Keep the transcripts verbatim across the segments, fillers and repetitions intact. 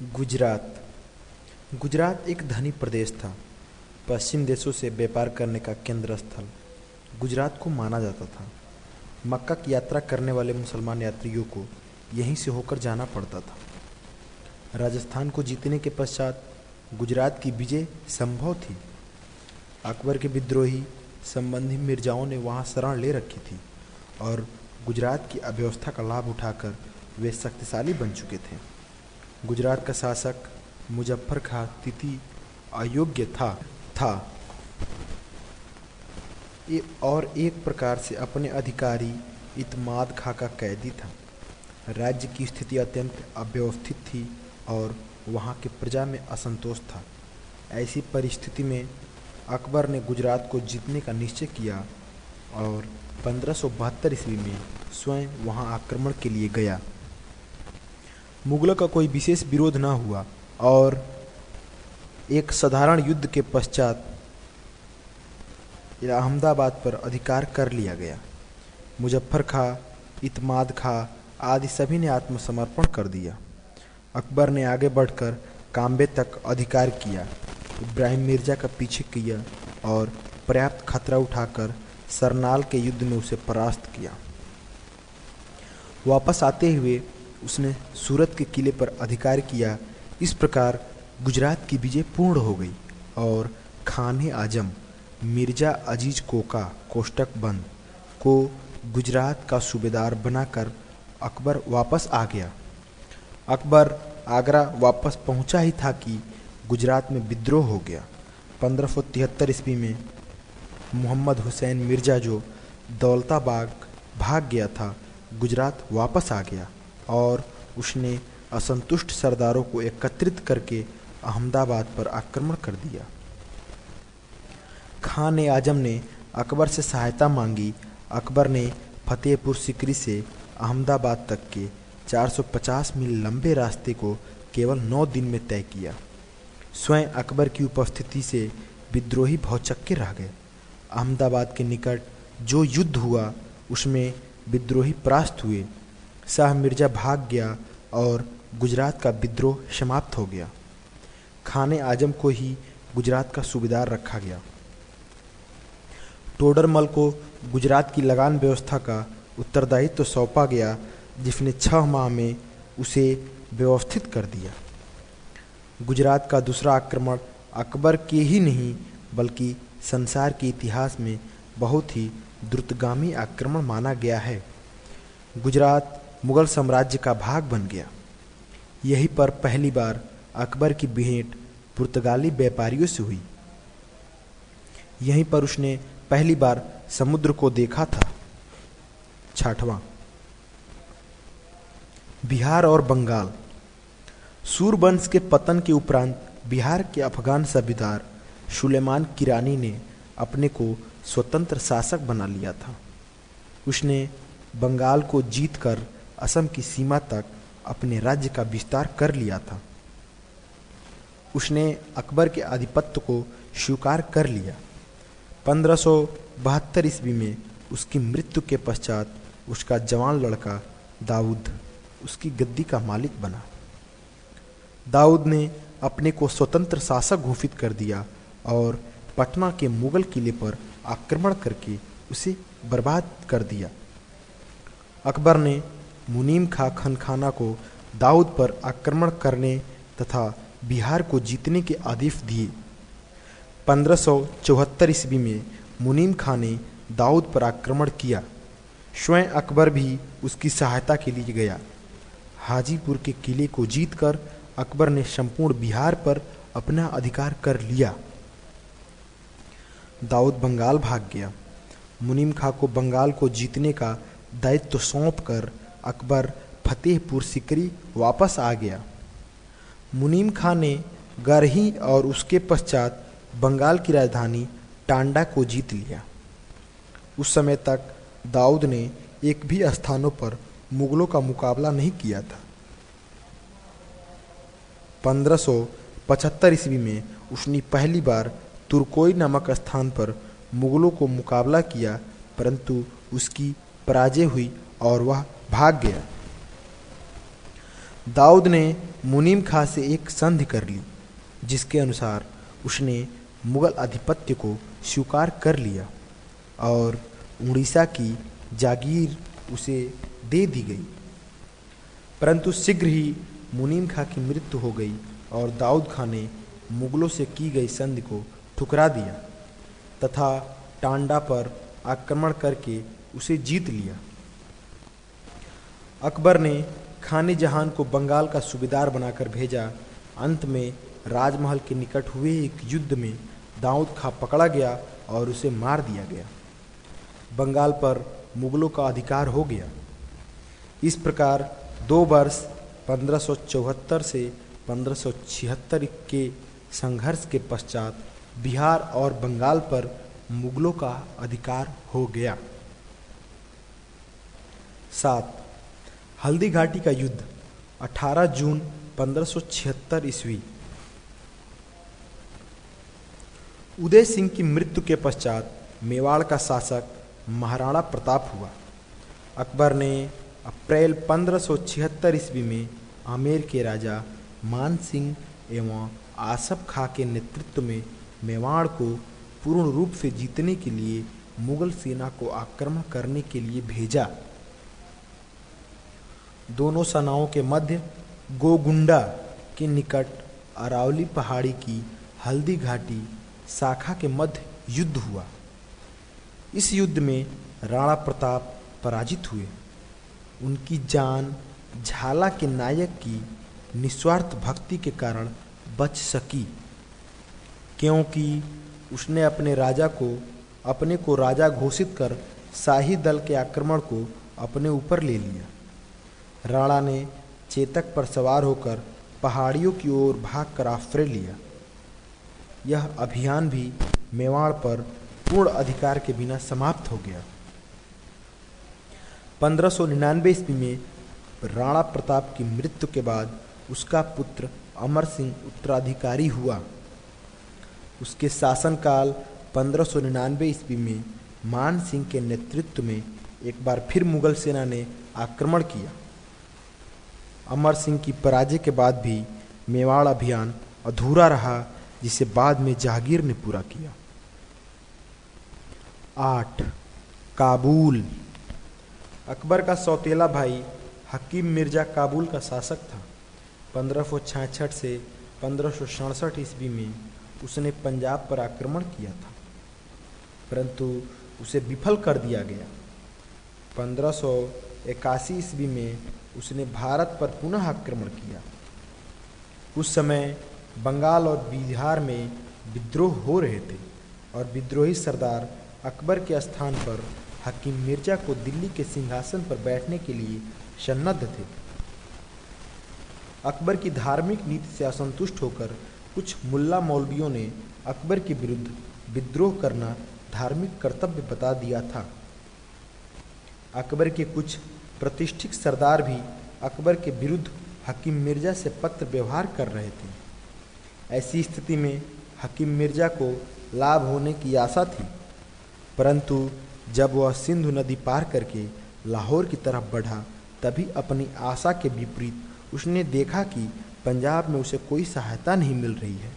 गुजरात गुजरात एक धनी प्रदेश था। पश्चिम देशों से व्यापार करने का केंद्र स्थल गुजरात को माना जाता था। मक्का की यात्रा करने वाले मुसलमान यात्रियों को यहीं से होकर जाना पड़ता था। राजस्थान को जीतने के पश्चात गुजरात की विजय संभव थी। अकबर के विद्रोही संबंधी मिर्जाओं ने वहां शरण ले रखी थी और गुजरात की अव्यवस्था का लाभ उठाकर वे शक्तिशाली बन चुके थे। गुजरात का शासक मुजफ्फर खां तिथि अयोग्य था था ये और एक प्रकार से अपने अधिकारी इत्माद खां का कैदी था। राज्य की स्थिति अत्यंत अव्यवस्थित थी और वहाँ के प्रजा में असंतोष था। ऐसी परिस्थिति में अकबर ने गुजरात को जीतने का निश्चय किया और पंद्रह सौ बहत्तर ईस्वी में स्वयं वहाँ आक्रमण के लिए गया। मुगलों का कोई विशेष विरोध न हुआ और एक साधारण युद्ध के पश्चात अहमदाबाद पर अधिकार कर लिया गया। मुजफ्फर खां, इत्माद खां आदि सभी ने आत्मसमर्पण कर दिया। अकबर ने आगे बढ़कर काम्बे तक अधिकार किया, इब्राहिम मिर्जा का पीछे किया और पर्याप्त खतरा उठाकर सरनाल के युद्ध में उसे परास्त किया। वापस आते हुए उसने सूरत के किले पर अधिकार किया। इस प्रकार गुजरात की विजय पूर्ण हो गई और खान आजम मिर्जा अजीज कोका कोष्टक बंद को गुजरात का सूबेदार बनाकर अकबर वापस आ गया। अकबर आगरा वापस पहुंचा ही था कि गुजरात में विद्रोह हो गया। पंद्रह सौ तिहत्तर ईस्वी में मोहम्मद हुसैन मिर्जा जो दौलताबाग भाग गया था, गुजरात वापस आ गया और उसने असंतुष्ट सरदारों को एकत्रित करके अहमदाबाद पर आक्रमण कर दिया। खान आजम ने अकबर से सहायता मांगी। अकबर ने फतेहपुर सीकरी से अहमदाबाद तक के चार सौ पचास मील लंबे रास्ते को केवल नौ दिन में तय किया। स्वयं अकबर की उपस्थिति से विद्रोही भौचक्के रह गए। अहमदाबाद के निकट जो युद्ध हुआ उसमें विद्रोही परास्त हुए। शाह मिर्जा भाग गया और गुजरात का विद्रोह समाप्त हो गया। खान आजम को ही गुजरात का सूबेदार रखा गया। टोडरमल को गुजरात की लगान व्यवस्था का उत्तरदायित्व तो सौंपा गया, जिसने छह माह में उसे व्यवस्थित कर दिया। गुजरात का दूसरा आक्रमण अकबर के ही नहीं बल्कि संसार के इतिहास में बहुत ही द्रुतगामी आक्रमण माना गया है। गुजरात मुगल साम्राज्य का भाग बन गया। यहीं पर पहली बार अकबर की भेंट पुर्तगाली व्यापारियों से हुई। यहीं पर उसने पहली बार समुद्र को देखा था। छठवां, बिहार और बंगाल। सूरवंश के पतन के उपरांत बिहार के अफगान सूबेदार सुलेमान किरानी ने अपने को स्वतंत्र शासक बना लिया था। उसने बंगाल को जीतकर असम की सीमा तक अपने राज्य का विस्तार कर लिया था। उसने अकबर के आधिपत्य को स्वीकार कर लिया। पंद्रह सौ बहत्तर ईस्वी में उसकी मृत्यु के पश्चात उसका जवान लड़का दाऊद उसकी गद्दी का मालिक बना। दाऊद ने अपने को स्वतंत्र शासक घोषित कर दिया और पटना के मुगल किले पर आक्रमण करके उसे बर्बाद कर दिया। अकबर ने मुनीम खां खनखाना को दाऊद पर आक्रमण करने तथा बिहार को जीतने के आदेश दिए। पंद्रह सौ चौहत्तर ईस्वी में मुनीम खां ने दाऊद पर आक्रमण किया। स्वयं अकबर भी उसकी सहायता के लिए गया। हाजीपुर के किले को जीतकर अकबर ने संपूर्ण बिहार पर अपना अधिकार कर लिया। दाऊद बंगाल भाग गया। मुनीम खां को बंगाल को जीतने का दायित्व सौंपकर अकबर फतेहपुर सीकरी वापस आ गया। मुनीम खां ने गरही और उसके पश्चात बंगाल की राजधानी टांडा को जीत लिया। उस समय तक दाऊद ने एक भी स्थानों पर मुगलों का मुकाबला नहीं किया था। पंद्रह सौ पचहत्तर ईस्वी में उसने पहली बार तुर्कोई नामक स्थान पर मुगलों को मुकाबला किया, परंतु उसकी पराजय हुई और वह भाग गया। दाऊद ने मुनीम खां से एक संधि कर ली, जिसके अनुसार उसने मुगल आधिपत्य को स्वीकार कर लिया और उड़ीसा की जागीर उसे दे दी गई। परंतु शीघ्र ही मुनीम खां की मृत्यु हो गई और दाऊद खां ने मुगलों से की गई संधि को ठुकरा दिया तथा टांडा पर आक्रमण करके उसे जीत लिया। अकबर ने खाने जहान को बंगाल का सूबेदार बनाकर भेजा। अंत में राजमहल के निकट हुए एक युद्ध में दाऊद खां पकड़ा गया और उसे मार दिया गया। बंगाल पर मुगलों का अधिकार हो गया। इस प्रकार दो वर्ष पंद्रह सौ चौहत्तर से पंद्रह सौ छिहत्तर के संघर्ष के पश्चात बिहार और बंगाल पर मुगलों का अधिकार हो गया। सात हल्दी घाटी का युद्ध अठारह जून पंद्रह सौ छिहत्तर ईस्वी। उदय सिंह की मृत्यु के पश्चात मेवाड़ का शासक महाराणा प्रताप हुआ। अकबर ने अप्रैल पंद्रह सौ छिहत्तर ईस्वी में आमेर के राजा मान सिंह एवं आसफ खां के नेतृत्व में मेवाड़ को पूर्ण रूप से जीतने के लिए मुगल सेना को आक्रमण करने के लिए भेजा। दोनों सेनाओं के मध्य गोगुंडा के निकट अरावली पहाड़ी की हल्दी घाटी शाखा के मध्य युद्ध हुआ। इस युद्ध में राणा प्रताप पराजित हुए। उनकी जान झाला के नायक की निस्वार्थ भक्ति के कारण बच सकी, क्योंकि उसने अपने राजा को अपने को राजा घोषित कर शाही दल के आक्रमण को अपने ऊपर ले लिया। राणा ने चेतक पर सवार होकर पहाड़ियों की ओर भागकर आश्रय लिया। यह अभियान भी मेवाड़ पर पूर्ण अधिकार के बिना समाप्त हो गया। पंद्रह सौ निन्यानवे ईस्वी में राणा प्रताप की मृत्यु के बाद उसका पुत्र अमर सिंह उत्तराधिकारी हुआ। उसके शासनकाल पंद्रह सौ निन्यानवे ईस्वी में मान सिंह के नेतृत्व में एक बार फिर मुगल सेना ने आक्रमण किया। अमर सिंह की पराजय के बाद भी मेवाड़ अभियान अधूरा रहा, जिसे बाद में जहांगीर ने पूरा किया। आठ काबुल। अकबर का सौतेला भाई हकीम मिर्जा काबुल का शासक था। पंद्रह सौ छियासठ से पंद्रह सौ सड़सठ ईस्वी में उसने पंजाब पर आक्रमण किया था, परंतु उसे विफल कर दिया गया। पंद्रह सौ इक्यासी ईस्वी में उसने भारत पर पुनः आक्रमण किया। उस समय बंगाल और बिहार में विद्रोह हो रहे थे और विद्रोही सरदार अकबर के स्थान पर हकीम मिर्जा को दिल्ली के सिंहासन पर बैठने के लिए सन्नद्ध थे। अकबर की धार्मिक नीति से असंतुष्ट होकर कुछ मुल्ला मौलवियों ने अकबर के विरुद्ध विद्रोह करना धार्मिक कर्तव्य बता दिया था। अकबर के कुछ प्रतिष्ठित सरदार भी अकबर के विरुद्ध हकीम मिर्जा से पत्र व्यवहार कर रहे थे। ऐसी स्थिति में हकीम मिर्जा को लाभ होने की आशा थी, परंतु जब वह सिंधु नदी पार करके लाहौर की तरफ बढ़ा, तभी अपनी आशा के विपरीत उसने देखा कि पंजाब में उसे कोई सहायता नहीं मिल रही है।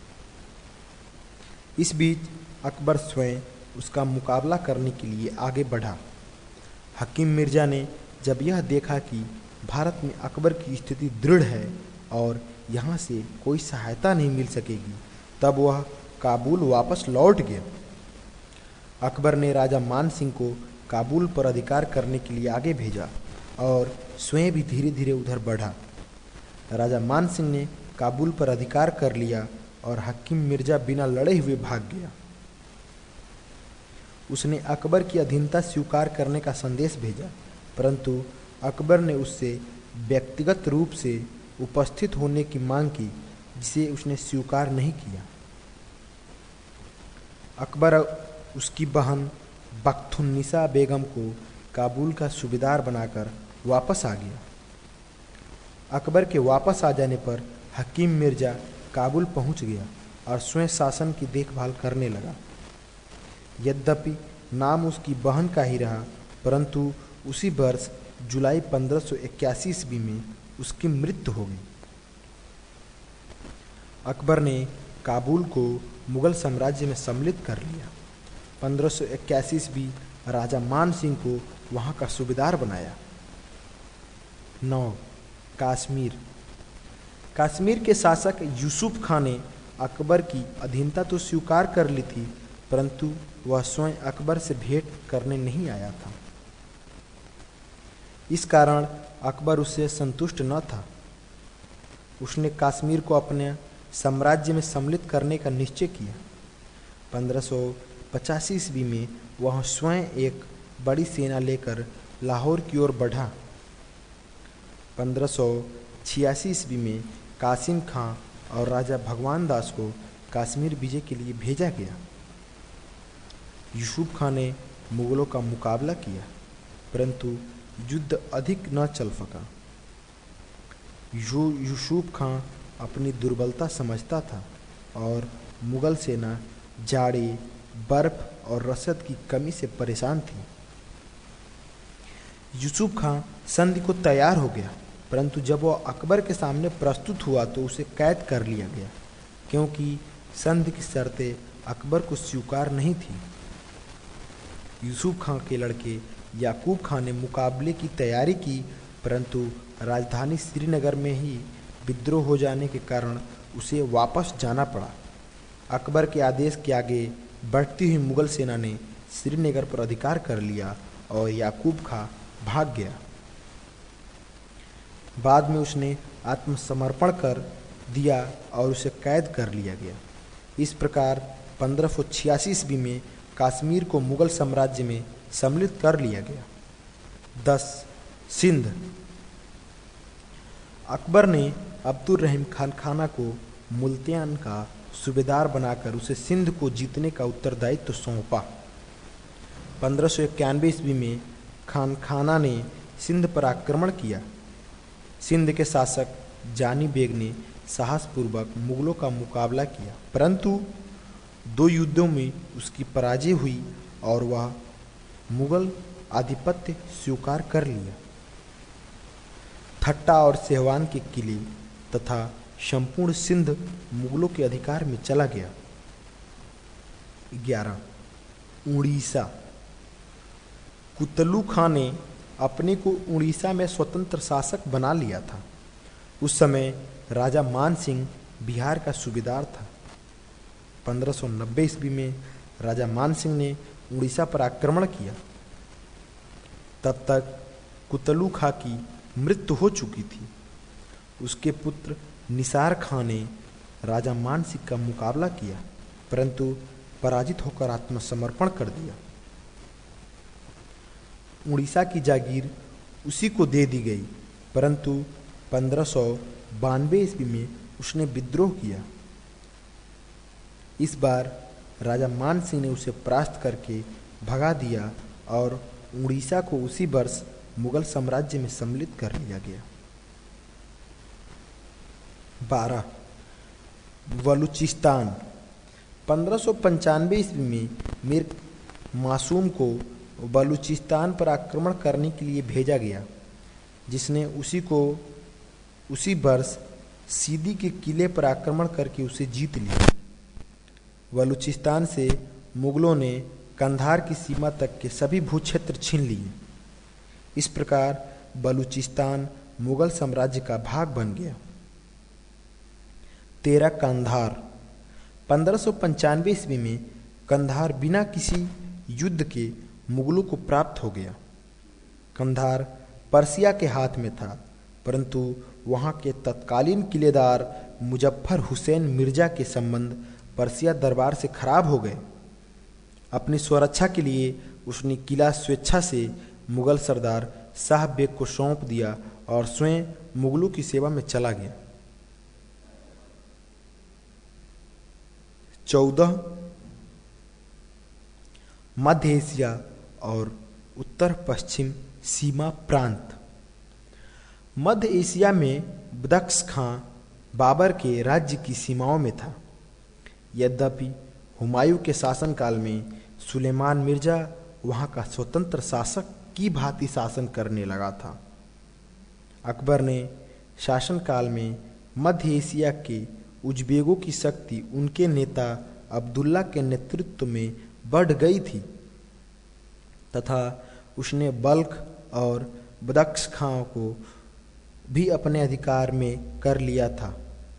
इस बीच अकबर स्वयं उसका मुकाबला करने के लिए आगे बढ़ा। हकीम मिर्जा ने जब यह देखा कि भारत में अकबर की स्थिति दृढ़ है और यहाँ से कोई सहायता नहीं मिल सकेगी, तब वह काबुल वापस लौट गया। अकबर ने राजा मान सिंह को काबुल पर अधिकार करने के लिए आगे भेजा और स्वयं भी धीरे धीरे उधर बढ़ा। राजा मान सिंह ने काबुल पर अधिकार कर लिया और हकीम मिर्जा बिना लड़े हुए भाग गया। उसने अकबर की अधीनता स्वीकार करने का संदेश भेजा, परंतु अकबर ने उससे व्यक्तिगत रूप से उपस्थित होने की मांग की, जिसे उसने स्वीकार नहीं किया। अकबर उसकी बहन बख्तुन्निसा बेगम को काबुल का सूबेदार बनाकर वापस आ गया। अकबर के वापस आ जाने पर हकीम मिर्जा काबुल पहुंच गया और स्वयं शासन की देखभाल करने लगा। यद्यपि नाम उसकी बहन का ही रहा, परंतु उसी वर्ष जुलाई पंद्रह सौ इक्यासी ईस्वी में उसकी मृत्यु हो गई। अकबर ने काबुल को मुगल साम्राज्य में सम्मिलित कर लिया। पंद्रह सौ इक्यासी ईस्वी राजा मान सिंह को वहाँ का सूबेदार बनाया। नौ कश्मीर। कश्मीर के शासक यूसुफ खान ने अकबर की अधीनता तो स्वीकार कर ली थी, परंतु वह स्वयं अकबर से भेंट करने नहीं आया था। इस कारण अकबर उससे संतुष्ट न था। उसने कश्मीर को अपने साम्राज्य में सम्मिलित करने का निश्चय किया। पंद्रह सौ पचासी ईस्वी में वह स्वयं एक बड़ी सेना लेकर लाहौर की ओर बढ़ा। पंद्रह सौ छियासी ईस्वी में कासिम खां और राजा भगवान दास को कश्मीर विजय के लिए भेजा गया। यूसुफ खान ने मुगलों का मुकाबला किया, परंतु युद्ध अधिक न चल सका। यू यूसुफ खान अपनी दुर्बलता समझता था और मुगल सेना जाड़े, बर्फ और रसद की कमी से परेशान थी। यूसुफ खान संधि को तैयार हो गया, परंतु जब वह अकबर के सामने प्रस्तुत हुआ तो उसे कैद कर लिया गया, क्योंकि संधि की शर्तें अकबर को स्वीकार नहीं थी। यूसुफ खान के लड़के याकूब खान ने मुकाबले की तैयारी की, परंतु राजधानी श्रीनगर में ही विद्रोह हो जाने के कारण उसे वापस जाना पड़ा। अकबर के आदेश के आगे बढ़ती हुई मुगल सेना ने श्रीनगर पर अधिकार कर लिया और याकूब खान भाग गया। बाद में उसने आत्मसमर्पण कर दिया और उसे कैद कर लिया गया। इस प्रकार पंद्रह सौ छियासी ईस्वी में कश्मीर को मुगल साम्राज्य में सम्मिलित कर लिया गया। दस सिंध। अकबर ने अब्दुल रहीम खान खाना को मुल्तान का सूबेदार बनाकर उसे सिंध को जीतने का उत्तरदायित्व तो सौंपा। पंद्रह सौ इक्यानवे ईस्वी में खान खाना ने सिंध पर आक्रमण किया। सिंध के शासक जानी बेग ने साहसपूर्वक मुगलों का मुकाबला किया, परंतु दो युद्धों में उसकी पराजय हुई और वह मुगल आधिपत्य स्वीकार कर लिया। ठट्टा और सेहवान के किले तथा संपूर्ण सिंध मुगलों के अधिकार में चला गया। ग्यारह उड़ीसा। कुतलू खान ने अपने को उड़ीसा में स्वतंत्र शासक बना लिया था। उस समय राजा मान सिंह बिहार का सूबेदार था। पंद्रह सौ नब्बे ईस्वी में राजा मान सिंह ने उड़ीसा पर आक्रमण किया। तब तक कुतलू खां की मृत्यु हो चुकी थी। उसके पुत्र निसार खां ने राजा मान सिंह का मुकाबला किया, परंतु पराजित होकर आत्मसमर्पण कर दिया। उड़ीसा की जागीर उसी को दे दी गई, परंतु पंद्रह सौ बानवे ईस्वी में उसने विद्रोह किया। इस बार राजा मान सिंह ने उसे परास्त करके भगा दिया और उड़ीसा को उसी वर्ष मुगल साम्राज्य में सम्मिलित कर लिया गया। बारह बलूचिस्तान। पंद्रह सौ पंचानवे ईस्वी में मीर मासूम को बलूचिस्तान पर आक्रमण करने के लिए भेजा गया, जिसने उसी को उसी वर्ष सीदी के किले पर आक्रमण करके उसे जीत लिया। बलूचिस्तान से मुगलों ने कंधार की सीमा तक के सभी भूक्षेत्र छीन लिए। इस प्रकार बलूचिस्तान मुगल साम्राज्य का भाग बन गया। तेरह कंधार। पंद्रह सौ पंचानवे ईस्वी में कंधार बिना किसी युद्ध के मुगलों को प्राप्त हो गया। कंधार पर्सिया के हाथ में था, परंतु वहाँ के तत्कालीन किलेदार मुजफ्फर हुसैन मिर्जा के संबंध पर्सिया दरबार से खराब हो गए। अपनी सुरक्षा के लिए उसने किला स्वेच्छा से मुगल सरदार शाह बेग को सौंप दिया और स्वयं मुगलों की सेवा में चला गया। चौदह मध्य एशिया और उत्तर पश्चिम सीमा प्रांत। मध्य एशिया में बदख्श खां बाबर के राज्य की सीमाओं में था। यद्यपि हुमायूं के शासनकाल में सुलेमान मिर्जा वहाँ का स्वतंत्र शासक की भांति शासन करने लगा था। अकबर ने शासनकाल में मध्य एशिया के उज़्बेकों की शक्ति उनके नेता अब्दुल्ला के नेतृत्व में बढ़ गई थी तथा उसने बल्ख और बदख्श खां को भी अपने अधिकार में कर लिया था,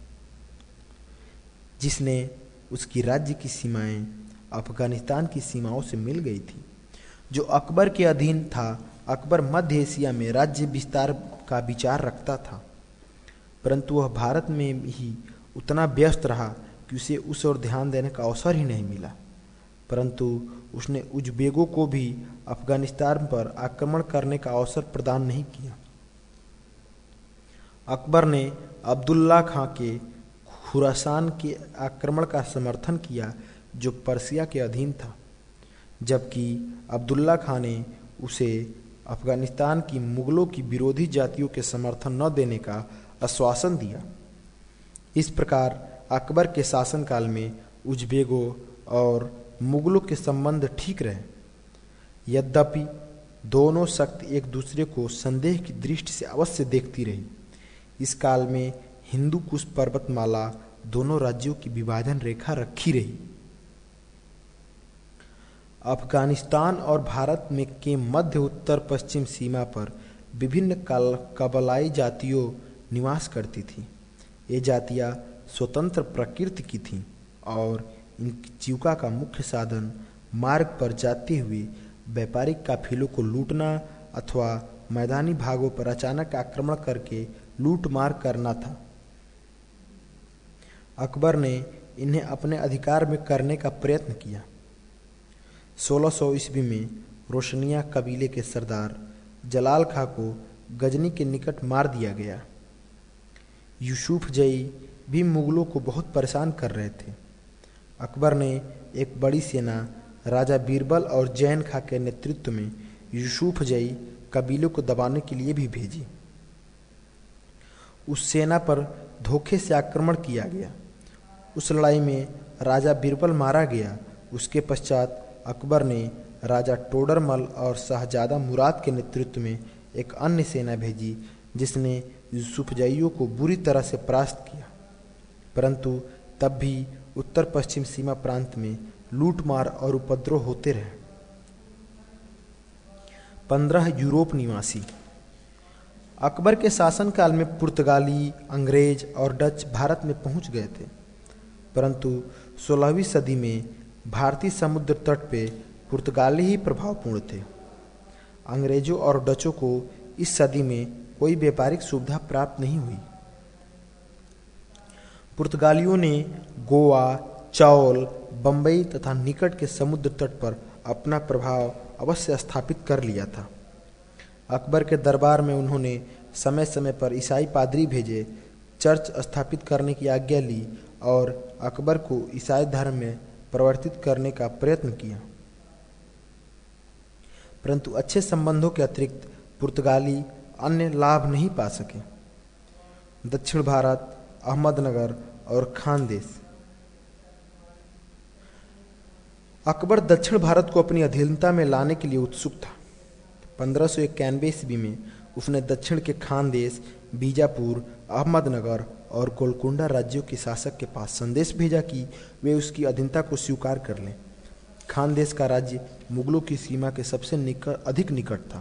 जिसने उसकी राज्य की सीमाएं अफगानिस्तान की सीमाओं से मिल गई थी, जो अकबर के अधीन था। अकबर मध्य एशिया में राज्य विस्तार का विचार रखता था, परंतु वह भारत में ही उतना व्यस्त रहा कि उसे उस ओर ध्यान देने का अवसर ही नहीं मिला। परंतु उसने उज़्बेकों को भी अफगानिस्तान पर आक्रमण करने का अवसर प्रदान नहीं किया। अकबर ने अब्दुल्ला खां के खुरासान के आक्रमण का समर्थन किया, जो पर्सिया के अधीन था, जबकि अब्दुल्ला खां ने उसे अफगानिस्तान की मुगलों की विरोधी जातियों के समर्थन न देने का आश्वासन दिया। इस प्रकार अकबर के शासनकाल में उज़्बेकों और मुगलों के संबंध ठीक रहे। यद्यपि दोनों शक्ति एक दूसरे को संदेह की दृष्टि से अवश्य देखती रही। इस काल में हिंदू कुश पर्वतमाला दोनों राज्यों की विभाजन रेखा रखी रही। अफगानिस्तान और भारत में के मध्य उत्तर पश्चिम सीमा पर विभिन्न कबलाई जातियों निवास करती थीं। ये जातियां स्वतंत्र प्रकृति की थीं और इनकी जीविका का मुख्य साधन मार्ग पर जाते हुए व्यापारिक काफिलों को लूटना अथवा मैदानी भागों पर अचानक आक्रमण करके लूट मार करना था। अकबर ने इन्हें अपने अधिकार में करने का प्रयत्न किया। सोलह सौ ईस्वी में रोशनिया कबीले के सरदार जलाल खां को गजनी के निकट मार दिया गया। यूसुफ जई भी मुगलों को बहुत परेशान कर रहे थे। अकबर ने एक बड़ी सेना राजा बीरबल और जैन खां के नेतृत्व में यूसुफ जई कबीलों को दबाने के लिए भी भेजी। उस सेना पर धोखे से आक्रमण किया गया। उस लड़ाई में राजा बीरबल मारा गया। उसके पश्चात अकबर ने राजा टोडरमल और शाहजादा मुराद के नेतृत्व में एक अन्य सेना भेजी, जिसने यूसुफजइयों को बुरी तरह से परास्त किया। परंतु तब भी उत्तर पश्चिम सीमा प्रांत में लूटमार और उपद्रव होते रहे। पंद्रह यूरोप निवासी। अकबर के शासनकाल में पुर्तगाली, अंग्रेज और डच भारत में पहुंच गए थे, परंतु सोलहवीं सदी में भारतीय समुद्र तट पे पुर्तगाली ही प्रभावपूर्ण थे। अंग्रेजों और डचों को इस सदी में कोई व्यापारिक सुविधा प्राप्त नहीं हुई। पुर्तगालियों ने गोवा, चौल, बंबई तथा निकट के समुद्र तट पर अपना प्रभाव अवश्य स्थापित कर लिया था। अकबर के दरबार में उन्होंने समय समय पर ईसाई पादरी भेजे, चर्च स्थापित करने की आज्ञा ली और अकबर को ईसाई धर्म में परिवर्तित करने का प्रयत्न किया। परंतु अच्छे संबंधों के अतिरिक्त पुर्तगाली अन्य लाभ नहीं पा सके। दक्षिण भारत, अहमदनगर और खानदेश। अकबर दक्षिण भारत को अपनी अधीनता में लाने के लिए उत्सुक था। पंद्रह सौ इक्यानवे ईस्वी में उसने दक्षिण के खानदेश, बीजापुर, अहमदनगर और गोलकुंडा राज्यों के शासक के पास संदेश भेजा कि वे उसकी अधीनता को स्वीकार कर लें। खानदेश का राज्य मुगलों की सीमा के सबसे निकट अधिक निकट था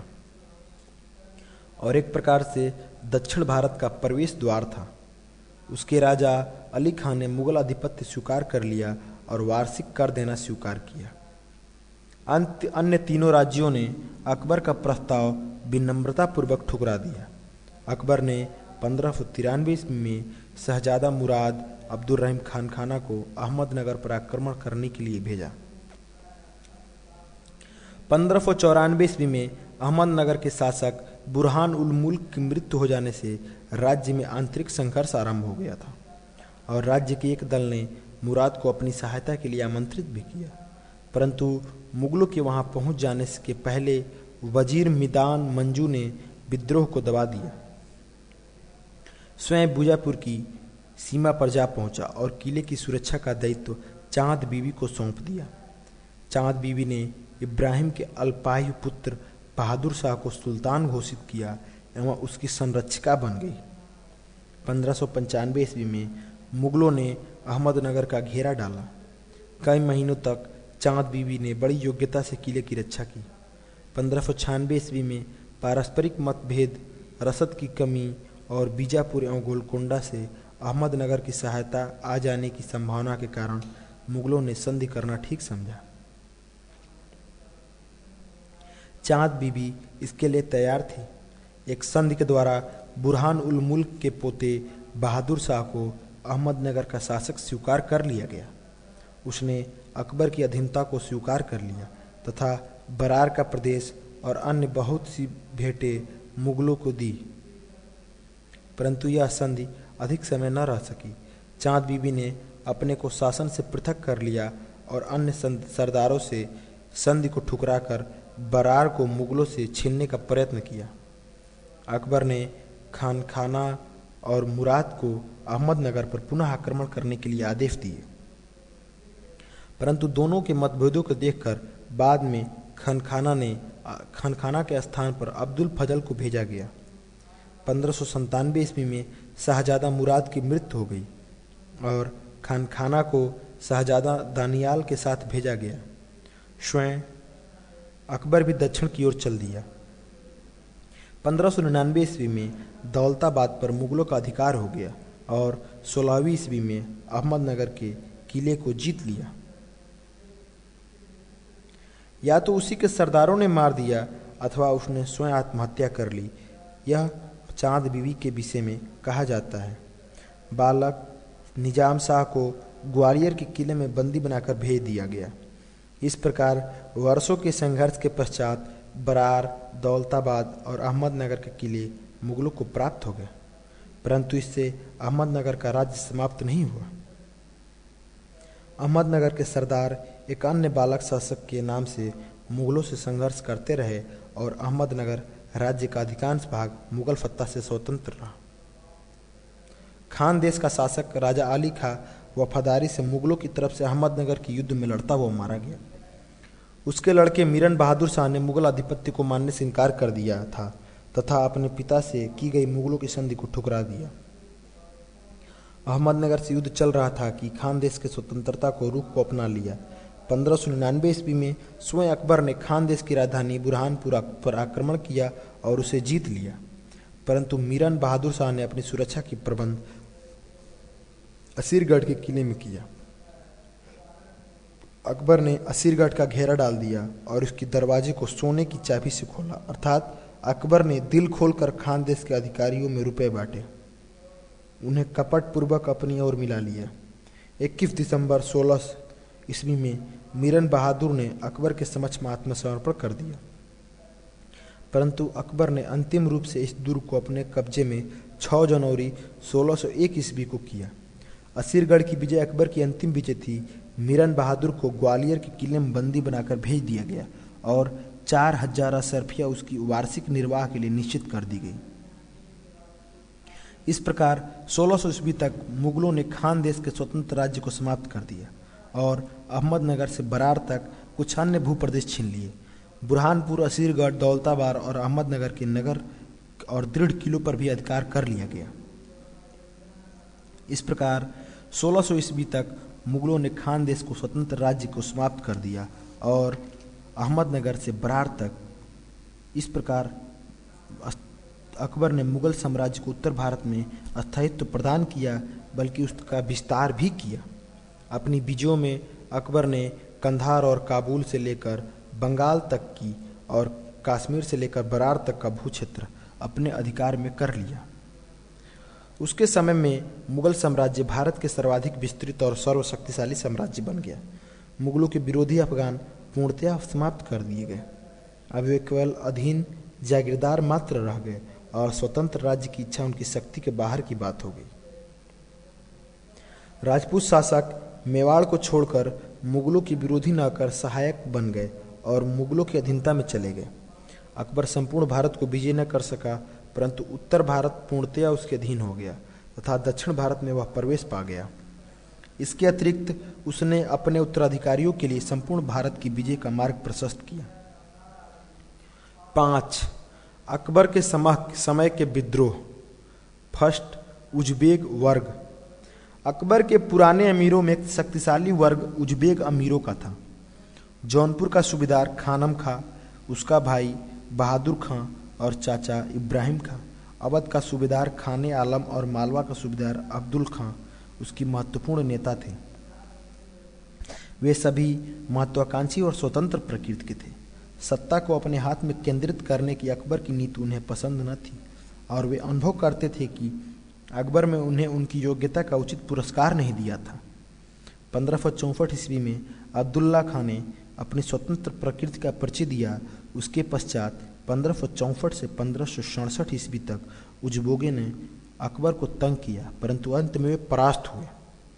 और एक प्रकार से दक्षिण भारत का प्रवेश द्वार था। उसके राजा अली खान ने मुगल आधिपत्य स्वीकार कर लिया और वार्षिक कर देना स्वीकार किया। अंत अन्य तीनों राज्यों ने अकबर का प्रस्ताव विनम्रतापूर्वक ठुकरा दिया। अकबर ने पंद्रह सौ तिरानवे ईस्वी में शहजादा मुराद अब्दुल रहीम खान खाना को अहमदनगर पर आक्रमण करने के लिए भेजा। पंद्रह सौ चौरानवे ईस्वी में अहमदनगर के शासक बुरहान उल मुल्क की मृत्यु हो जाने से राज्य में आंतरिक संघर्ष आरंभ हो गया था और राज्य के एक दल ने मुराद को अपनी सहायता के लिए आमंत्रित भी किया, परंतु मुगलों के वहां पहुंच जाने के पहले वजीर मिदान मंजू ने विद्रोह को दबा दिया। स्वयं बीजापुर की सीमा पर जा पहुंचा और किले की सुरक्षा का दायित्व चांद बीवी को सौंप दिया। चांद बीवी ने इब्राहिम के अल्पायु पुत्र बहादुर शाह को सुल्तान घोषित किया एवं उसकी संरक्षिका बन गई। पंद्रह सौ पंचानवे ईस्वी में मुगलों ने अहमदनगर का घेरा डाला। कई महीनों तक चांद बीबी ने बड़ी योग्यता से किले की रक्षा की। पंद्रह सौ छियानवे ईस्वी में पारस्परिक मतभेद, रसद की कमी और बीजापुर एवं गोलकोंडा से अहमदनगर की सहायता आ जाने की संभावना के कारण मुगलों ने संधि करना ठीक समझा। चांद बीबी इसके लिए तैयार थी। एक संधि के द्वारा बुरहान उल मुल्क के पोते बहादुर शाह को अहमदनगर का शासक स्वीकार कर लिया गया। उसने अकबर की अधीनता को स्वीकार कर लिया तथा बरार का प्रदेश और अन्य बहुत सी भेंटें मुगलों को दी, परंतु यह संधि अधिक समय न रह सकी। चांद बीबी ने अपने को शासन से पृथक कर लिया और अन्य सरदारों से संधि को ठुकराकर बरार को मुगलों से छीनने का प्रयत्न किया। अकबर ने खानखाना और मुराद को अहमदनगर पर पुनः आक्रमण करने के लिए आदेश दिए, परंतु दोनों के मतभेदों को देखकर बाद में खानखाना ने खानखाना के स्थान पर अब्दुल फजल को भेजा गया। पंद्रह सौ संतानवे ईस्वी में शाहजादा मुराद की मृत्यु हो गई और खानखाना को शाहजादा दानियाल के साथ भेजा गया। स्वयं अकबर भी दक्षिण की ओर चल दिया। पंद्रह सौ निन्यानवे ईस्वी में दौलताबाद पर मुगलों का अधिकार हो गया और सोलहवीं ईस्वी में अहमदनगर के किले को जीत लिया। या तो उसी के सरदारों ने मार दिया अथवा उसने स्वयं आत्महत्या कर ली, यह चांद बीवी के विषय में कहा जाता है। बालक निजाम शाह को ग्वालियर के किले में बंदी बनाकर भेज दिया गया। इस प्रकार वर्षों के संघर्ष के पश्चात बरार, दौलताबाद और अहमदनगर के किले मुगलों को प्राप्त हो गए, परंतु इससे अहमदनगर का राज्य समाप्त नहीं हुआ। अहमदनगर के सरदार एक अन्य बालक शासक के नाम से मुगलों से संघर्ष करते रहे और अहमदनगर राज्य का अधिकांश भाग मुगल सत्ता से स्वतंत्र रहा। खान देश का शासक राजा अली खां वफादारी से मुगलों की तरफ से अहमदनगर के युद्ध में लड़ता हुआ मारा गया। उसके लड़के मीरन बहादुर शाह ने मुगल आधिपत्य को मानने से इनकार कर दिया था तथा अपने पिता से की गई मुगलों की संधि को ठुकरा दिया। अहमदनगर से युद्ध चल रहा था कि खान देश के स्वतंत्रता को रुख को अपना लिया। पंद्रह सौ निन्यानवे ईस्वी में स्वयं अकबर ने खान देश की राजधानी बुरहानपुर पर आक्रमण किया और उसे जीत लिया, परंतु मीरन बहादुर शाह ने अपनी सुरक्षा की प्रबंध असीरगढ़ के किले में किया। अकबर ने असीरगढ़ का घेरा डाल दिया और उसके दरवाजे को सोने की चाबी से खोला, अर्थात अकबर ने दिल खोलकर खान देश के अधिकारियों में रुपए बांटे, उन्हें कपट पूर्वक अपनी ओर मिला लिया। इक्कीस दिसंबर सोलह ईस्वी में मीरन बहादुर ने अकबर के समक्ष में आत्मसमर्पण कर दिया, परंतु अकबर ने अंतिम रूप से इस दुर्ग को अपने कब्जे में छह जनवरी सोलह सौ एक ईस्वी को किया। असीरगढ़ की विजय अकबर की अंतिम विजय थी। मीरन बहादुर को ग्वालियर के किले में बंदी बनाकर भेज दिया गया और चार हजार असरफिया उसकी वार्षिक निर्वाह के लिए निश्चित कर दी गई। इस प्रकार सोलह सौ ईस्वी तक मुगलों ने खान देश के स्वतंत्र राज्य को समाप्त कर दिया और अहमदनगर से बरार तक कुछ अन्य भूप्रदेश छीन लिए। बुरहानपुर, असीरगढ़, दौलताबाद और अहमदनगर के नगर और दृढ़ किलों पर भी अधिकार कर लिया गया। इस प्रकार सोलह सौ ईस्वी तक मुगलों ने खान देश को स्वतंत्र राज्य को समाप्त कर दिया और अहमदनगर से बरार तक। इस प्रकार अकबर ने मुगल साम्राज्य को उत्तर भारत में स्थायित्व प्रदान किया, बल्कि उसका विस्तार भी किया। अपनी विजयों में अकबर ने कंधार और काबुल से लेकर बंगाल तक की और कश्मीर से लेकर बरार तक का भूक्षेत्र अपने अधिकार में कर लिया। उसके समय में मुगल साम्राज्य भारत के सर्वाधिक विस्तृत और सर्वशक्तिशाली साम्राज्य बन गया। मुगलों के विरोधी अफगान पूर्णतः समाप्त कर दिए गए। अब वे केवल अधीन जागीरदार मात्र रह गए और स्वतंत्र राज्य की इच्छा उनकी शक्ति के बाहर की बात हो गई। राजपूत शासक मेवाड़ को छोड़कर मुगलों के विरोधी न कर सहायक बन गए और मुगलों की अधीनता में चले गए। अकबर संपूर्ण भारत को विजय न कर सका, परंतु उत्तर भारत पूर्णतया उसके अधीन हो गया तथा दक्षिण भारत में वह प्रवेश पा गया। इसके अतिरिक्त उसने अपने उत्तराधिकारियों के लिए संपूर्ण भारत की विजय का मार्ग प्रशस्त किया। पाँच, अकबर के समय के विद्रोह। फर्स्ट, उज्बेक वर्ग। अकबर के पुराने अमीरों में एक शक्तिशाली वर्ग उज्बेक अमीरों का था। जौनपुर का सूबेदार खानम खां, उसका भाई बहादुर खां और चाचा इब्राहिम खां, अवध का सूबेदार खाने आलम और मालवा का सूबेदार अब्दुल खां उसकी महत्वपूर्ण नेता थे। वे सभी महत्वाकांक्षी और स्वतंत्र प्रकृति के थे। सत्ता को अपने हाथ में केंद्रित करने की अकबर की नीति उन्हें पसंद न थी और वे अनुभव करते थे कि अकबर में उन्हें उनकी योग्यता का उचित पुरस्कार नहीं दिया था। पंद्रह सौ चौंसठ ईस्वी में अब्दुल्ला खां ने अपनी स्वतंत्र प्रकृति का परिचय दिया। उसके पश्चात पंद्रह सौ चौंसठ से पंद्रह सौ सड़सठ ईस्वी तक उज्बेकों ने अकबर को तंग किया, परंतु अंत में वे परास्त हुए।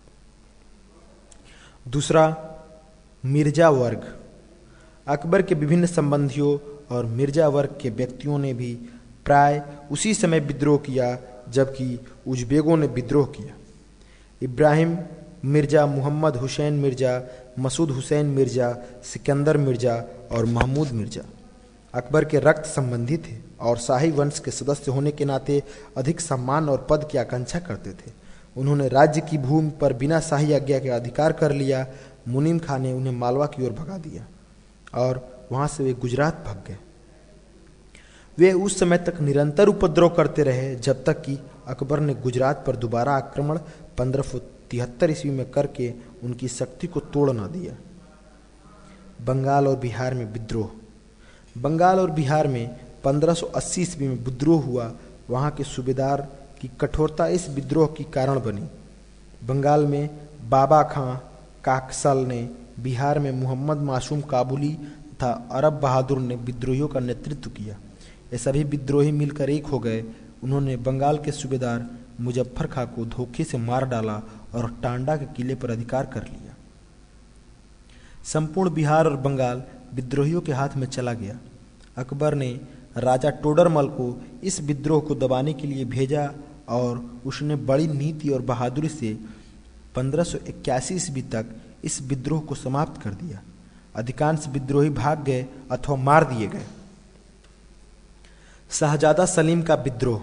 दूसरा, मिर्जा वर्ग। अकबर के विभिन्न संबंधियों और मिर्जा वर्ग के व्यक्तियों ने भी प्राय उसी समय विद्रोह किया जबकि उज्बेकों ने विद्रोह किया। इब्राहिम मिर्जा, मोहम्मद हुसैन मिर्जा, मसूद हुसैन मिर्जा, सिकंदर मिर्जा और महमूद मिर्जा अकबर के रक्त संबंधी थे और शाही वंश के सदस्य होने के नाते अधिक सम्मान और पद की आकांक्षा करते थे। उन्होंने राज्य की भूमि पर बिना शाही आज्ञा के अधिकार कर लिया। मुनीम खां ने उन्हें मालवा की ओर भगा दिया और वहां से वे गुजरात भाग गए। वे उस समय तक निरंतर उपद्रव करते रहे जब तक कि अकबर ने गुजरात पर दोबारा आक्रमण पंद्रह सौ तिहत्तर ईस्वी में करके उनकी शक्ति को तोड़ न दिया। बंगाल और बिहार में विद्रोह। बंगाल और बिहार में पंद्रह सौ अस्सी ईस्वी में विद्रोह हुआ। वहां के सूबेदार की कठोरता इस विद्रोह की कारण बनी। बंगाल में बाबा खां काकसल ने, बिहार में मोहम्मद मासूम काबुली तथा अरब बहादुर ने विद्रोहियों का नेतृत्व किया। ये सभी विद्रोही मिलकर एक हो गए। उन्होंने बंगाल के सूबेदार मुजफ्फर खां को धोखे से मार डाला और टांडा के किले पर अधिकार कर लिया। संपूर्ण बिहार और बंगाल विद्रोहियों के हाथ में चला गया। अकबर ने राजा टोडरमल को इस विद्रोह को दबाने के लिए भेजा और उसने बड़ी नीति और बहादुरी से पंद्रह सौ इक्यासी ईस्वी तक इस विद्रोह को समाप्त कर दिया। अधिकांश विद्रोही भाग गए अथवा मार दिए गए। शाहजादा सलीम का विद्रोह।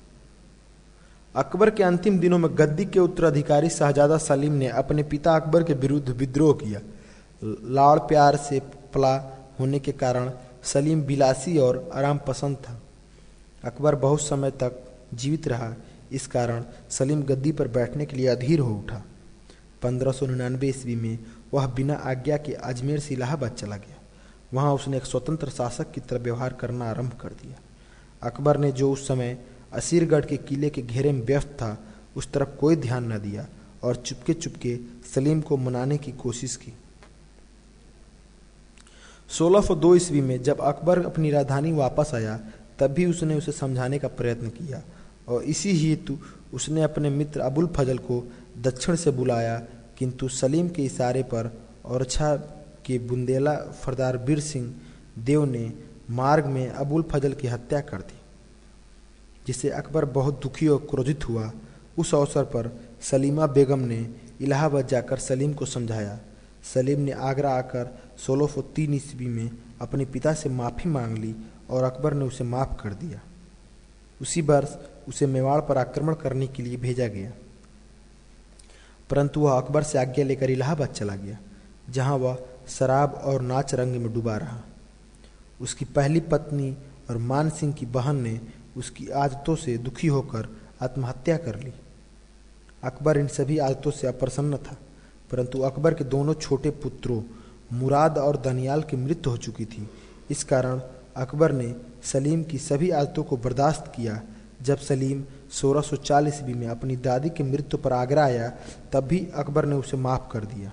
अकबर के अंतिम दिनों में गद्दी के उत्तराधिकारी शाहजादा सलीम ने अपने पिता अकबर के विरुद्ध विद्रोह किया। लाड़ प्यार से पला होने के कारण सलीम विलासी और आराम पसंद था। अकबर बहुत समय तक जीवित रहा, इस कारण सलीम गद्दी पर बैठने के लिए अधीर हो उठा। पंद्रह सौ निन्यानवे ईस्वी में वह बिना आज्ञा के अजमेर से इलाहाबाद चला गया। वहां उसने एक स्वतंत्र शासक की तरह व्यवहार करना आरंभ कर दिया। अकबर ने जो उस समय असीरगढ़ के किले के घेरे में व्यस्त था उस तरफ कोई ध्यान न दिया और चुपके चुपके सलीम को मनाने की कोशिश की। सोलह सौ दो ईस्वी में जब अकबर अपनी राजधानी वापस आया तब भी उसने उसे समझाने का प्रयत्न किया और इसी हेतु उसने अपने मित्र अबुल फजल को दक्षिण से बुलाया, किंतु सलीम के इशारे पर ओरछा के बुंदेला सरदार वीर सिंह देव ने मार्ग में अबुल फजल की हत्या कर दी, जिससे अकबर बहुत दुखी और क्रोधित हुआ। उस अवसर पर सलीमा बेगम ने इलाहाबाद जाकर सलीम को समझाया। सलीम ने आगरा आकर सोलह सौ तीन ईस्वी में अपने पिता से माफ़ी मांग ली और अकबर ने उसे माफ़ कर दिया। उसी वर्ष उसे मेवाड़ पर आक्रमण करने के लिए भेजा गया, परंतु वह अकबर से आज्ञा लेकर इलाहाबाद चला गया, जहां वह शराब और नाच रंग में डूबा रहा। उसकी पहली पत्नी और मान सिंह की बहन ने उसकी आदतों से दुखी होकर आत्महत्या कर ली। अकबर इन सभी आदतों से अप्रसन्न था, परंतु अकबर के दोनों छोटे पुत्रों मुराद और दनियाल की मृत्यु हो चुकी थी। इस कारण अकबर ने सलीम की सभी आदतों को बर्दाश्त किया। जब सलीम सोलह सौ चालीस ईस्वी में अपनी दादी की मृत्यु पर आगरा आया तब भी अकबर ने उसे माफ़ कर दिया।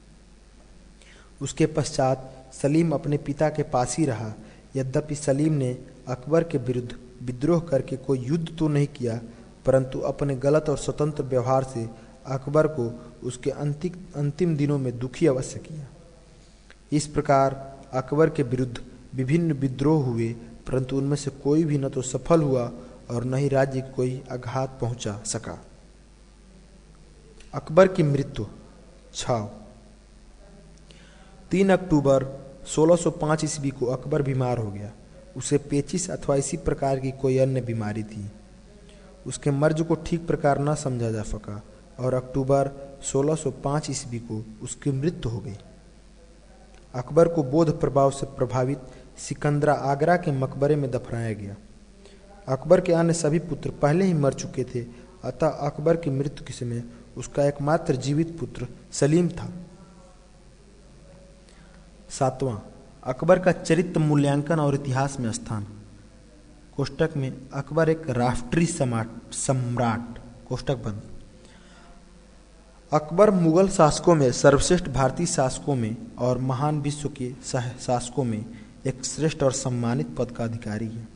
उसके पश्चात सलीम अपने पिता के पास ही रहा। यद्यपि सलीम ने अकबर के विरुद्ध विद्रोह करके कोई युद्ध तो नहीं किया, परंतु अपने गलत और स्वतंत्र व्यवहार से अकबर को उसके अंतिम अंतिम दिनों में दुखी अवश्य किया। इस प्रकार अकबर के विरुद्ध विभिन्न विद्रोह हुए, परंतु उनमें से कोई भी न तो सफल हुआ और न ही राज्य को कोई आघात पहुंचा सका। अकबर की मृत्यु। छाव। तीन अक्टूबर सोलह सौ पाँच ईस्वी को अकबर बीमार हो गया। उसे पेचिस अथवा इसी प्रकार की कोई अन्य बीमारी थी। उसके मर्ज को ठीक प्रकार न समझा जा सका। और अक्टूबर सोलह सौ पाँच ईस्वी को उसकी मृत्यु हो गई। अकबर को बोध प्रभाव से प्रभावित सिकंदरा आगरा के मकबरे में दफनाया गया। अकबर के अन्य सभी पुत्र पहले ही मर चुके थे, अतः अकबर की मृत्यु के समय उसका एकमात्र जीवित पुत्र सलीम था। सातवां, अकबर का चरित्र मूल्यांकन और इतिहास में स्थान। कोष्टक में अकबर एक राष्ट्रीय सम्राट कोष्टक बंद। अकबर मुगल शासकों में सर्वश्रेष्ठ भारतीय शासकों में और महान विश्व के सह शासकों में एक श्रेष्ठ और सम्मानित पद का अधिकारी है।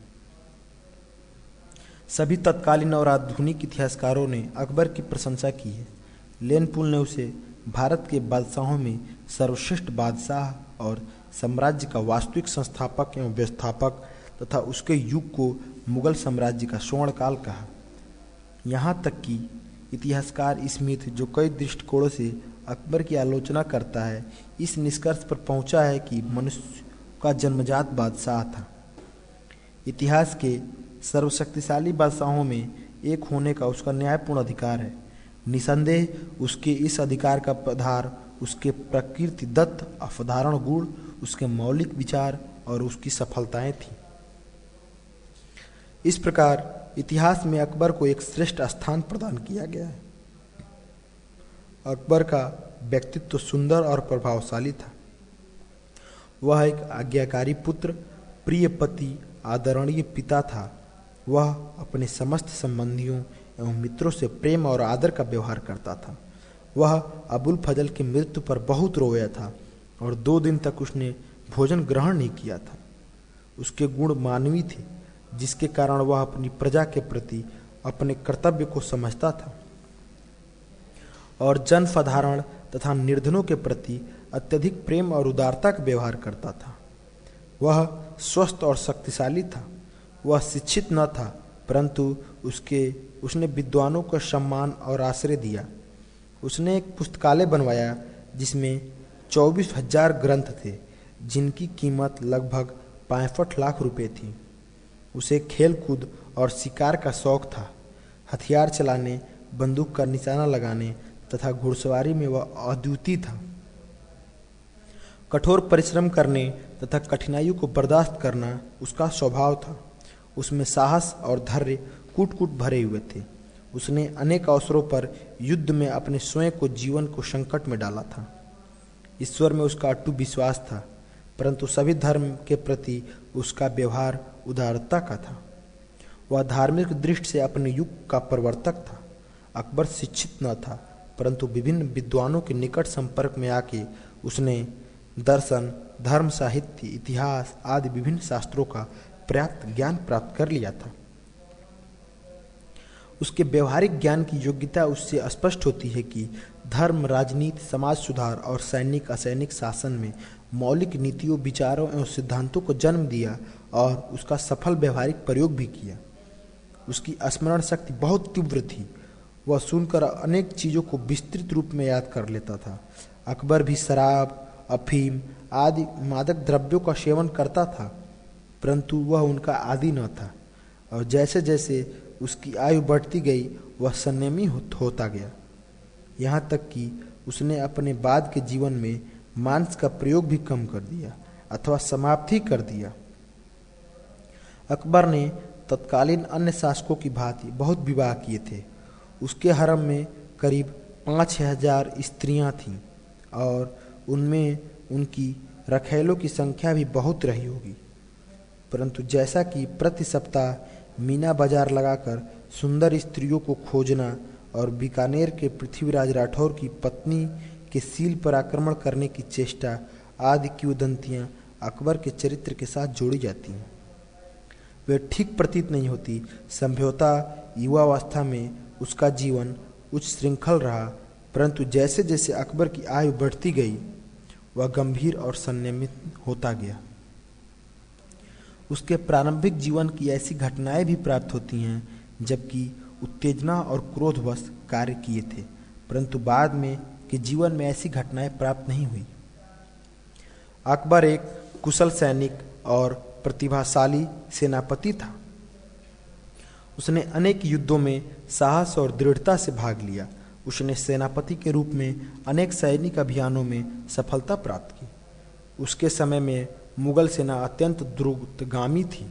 सभी तत्कालीन और आधुनिक इतिहासकारों ने अकबर की प्रशंसा की है। लेनपुल ने उसे भारत के बादशाहों में सर्वश्रेष्ठ बादशाह और साम्राज्य का वास्तविक संस्थापक एवं व्यवस्थापक तथा उसके युग को मुगल साम्राज्य का स्वर्णकाल कहा। यहाँ तक कि इतिहासकार स्मिथ, जो कई दृष्टिकोणों से अकबर की आलोचना करता है, इस निष्कर्ष पर पहुंचा है कि मनुष्य का जन्मजात बादशाह था। इतिहास के सर्वशक्तिशाली बादशाहों में एक होने का उसका न्यायपूर्ण अधिकार है। निसंदेह उसके इस अधिकार का आधार उसके प्रकृति दत्त असाधारण गुण, उसके मौलिक विचार और उसकी सफलताएं थीं। इस प्रकार इतिहास में अकबर को एक श्रेष्ठ स्थान प्रदान किया गया है। अकबर का व्यक्तित्व सुंदर और प्रभावशाली था। वह एक आज्ञाकारी पुत्र, प्रिय पति, आदरणीय पिता था। वह अपने समस्त संबंधियों एवं मित्रों से प्रेम और आदर का व्यवहार करता था। वह अबुल फजल की मृत्यु पर बहुत रोया था और दो दिन तक उसने भोजन ग्रहण नहीं किया था। उसके गुण मानवीय थे, जिसके कारण वह अपनी प्रजा के प्रति अपने कर्तव्य को समझता था और जन साधारण तथा निर्धनों के प्रति अत्यधिक प्रेम और उदारता का व्यवहार करता था। वह स्वस्थ और शक्तिशाली था। वह शिक्षित न था, परंतु उसके उसने विद्वानों को सम्मान और आश्रय दिया। उसने एक पुस्तकालय बनवाया जिसमें चौबीस हजार ग्रंथ थे, जिनकी कीमत लगभग पैंसठ लाख रुपए थी। उसे खेल कूद और शिकार का शौक था। हथियार चलाने, बंदूक का निशाना लगाने तथा घुड़सवारी में वह अद्वितीय था। कठोर परिश्रम करने तथा कठिनाइयों को बर्दाश्त करना उसका स्वभाव था। उसमें साहस और धैर्य कूट कूट भरे हुए थे। उसने अनेक अवसरों पर युद्ध में अपने स्वयं को जीवन को संकट में डाला था। ईश्वर में उसका अटूट विश्वास था, परंतु सभी धर्म के प्रति उसका व्यवहार उदारता का था। वह धार्मिक दृष्टि से अपने युग का प्रवर्तक था। अकबर शिक्षित न था, परंतु विभिन्न विद्वानों के निकट संपर्क में आके उसने दर्शन, धर्म, साहित्य, इतिहास आदि विभिन्न शास्त्रों का पर्याप्त ज्ञान प्राप्त कर लिया था। उसके व्यवहारिक ज्ञान की योग्यता उससे स्पष्ट होती है कि धर्म, राजनीति, समाज सुधार और सैनिक असैनिक शासन में मौलिक नीतियों, विचारों एवं सिद्धांतों को जन्म दिया और उसका सफल व्यवहारिक प्रयोग भी किया। उसकी स्मरण शक्ति बहुत तीव्र थी। वह सुनकर अनेक चीज़ों को विस्तृत रूप में याद कर लेता था। अकबर भी शराब, अफीम आदि मादक द्रव्यों का सेवन करता था, परंतु वह उनका आदी न था और जैसे जैसे उसकी आयु बढ़ती गई वह संयमी होता गया। यहाँ तक कि उसने अपने बाद के जीवन में मांस का प्रयोग भी कम कर दिया अथवा समाप्त ही कर दिया। अकबर ने तत्कालीन अन्य शासकों की भांति बहुत विवाह किए थे। उसके हरम में करीब पाँच हजार स्त्रियां थीं और उनमें उनकी रखैलों की संख्या भी बहुत रही होगी, परंतु जैसा कि प्रति सप्ताह मीना बाजार लगाकर सुंदर स्त्रियों को खोजना और बीकानेर के पृथ्वीराज राठौर की पत्नी के सील पर आक्रमण करने की चेष्टा आदि किंवदंतियां अकबर के चरित्र के साथ जोड़ी जाती हैं, वे ठीक प्रतीत नहीं होती। संभवतः युवावस्था में उसका जीवन उच्च श्रृंखल रहा, परंतु जैसे जैसे अकबर की आयु बढ़ती गई वह गंभीर और संयमित होता गया। उसके प्रारंभिक जीवन की ऐसी घटनाएं भी प्राप्त होती हैं जबकि उत्तेजना और क्रोधवश कार्य किए थे, परंतु बाद में के जीवन में ऐसी घटनाएं प्राप्त नहीं हुई। अकबर एक कुशल सैनिक और प्रतिभाशाली सेनापति था। उसने अनेक युद्धों में साहस और दृढ़ता से भाग लिया। उसने सेनापति के रूप में अनेक सैनिक अभियानों में सफलता प्राप्त की। उसके समय में मुगल सेना अत्यंत द्रुतगामी थी।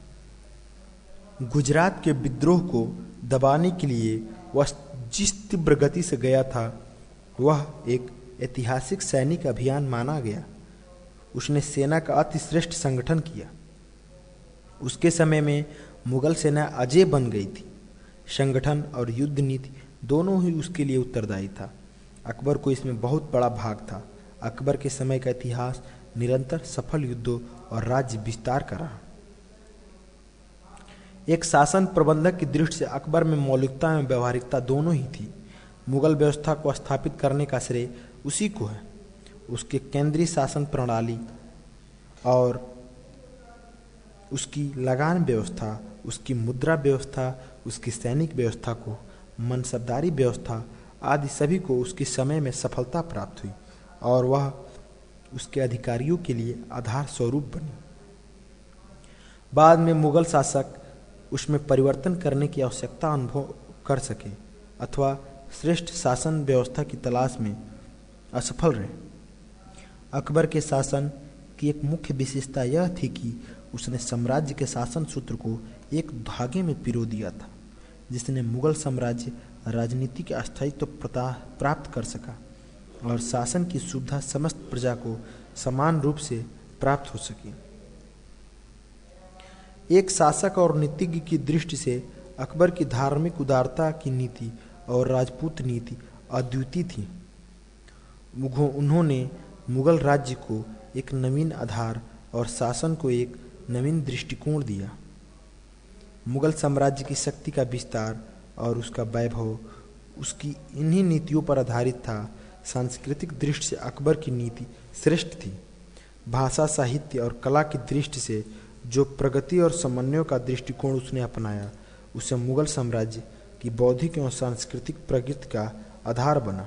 गुजरात के विद्रोह को दबाने के लिए वह जिस तीव्र गति से गया था वह एक ऐतिहासिक सैनिक अभियान माना गया। उसने सेना का अति श्रेष्ठ संगठन किया। उसके समय में मुगल सेना अजेय बन गई थी। संगठन और युद्ध नीति दोनों ही उसके लिए उत्तरदायी था। अकबर को इसमें बहुत बड़ा भाग था। अकबर के समय का इतिहास निरंतर सफल युद्धों और राज्य विस्तार का रहा। एक शासन प्रबंधक की दृष्टि से अकबर में मौलिकता एवं व्यवहारिकता दोनों ही थी। मुगल व्यवस्था को स्थापित करने का श्रेय उसी को है। उसके केंद्रीय शासन प्रणाली और उसकी लगान व्यवस्था, उसकी मुद्रा व्यवस्था, उसकी सैनिक व्यवस्था को, मनसबदारी व्यवस्था आदि सभी को उसके समय में सफलता प्राप्त हुई और वह उसके अधिकारियों के लिए आधार स्वरूप बनी। बाद में मुगल शासक उसमें परिवर्तन करने की आवश्यकता अनुभव कर सके अथवा श्रेष्ठ शासन व्यवस्था की तलाश में असफल रहे। अकबर के शासन की एक मुख्य विशेषता यह थी कि उसने साम्राज्य के शासन सूत्र को एक धागे में पिरो दिया था, जिसने मुगल साम्राज्य राजनीतिक स्थायित्व प्राप्त कर सका और शासन की सुविधा समस्त प्रजा को समान रूप से प्राप्त हो सकी। एक शासक और नीतिज्ञ की दृष्टि से अकबर की धार्मिक उदारता की नीति और राजपूत नीति अद्वितीय थी। उन्होंने मुगल राज्य को एक नवीन आधार और शासन को एक नवीन दृष्टिकोण दिया। मुगल साम्राज्य की शक्ति का विस्तार और उसका वैभव उसकी इन्हीं नीतियों पर आधारित था। सांस्कृतिक दृष्टि से अकबर की नीति श्रेष्ठ थी। भाषा, साहित्य और कला की दृष्टि से जो प्रगति और समन्वय का दृष्टिकोण उसने अपनाया, उसे मुगल साम्राज्य की बौद्धिक एवं सांस्कृतिक प्रगति का आधार बना।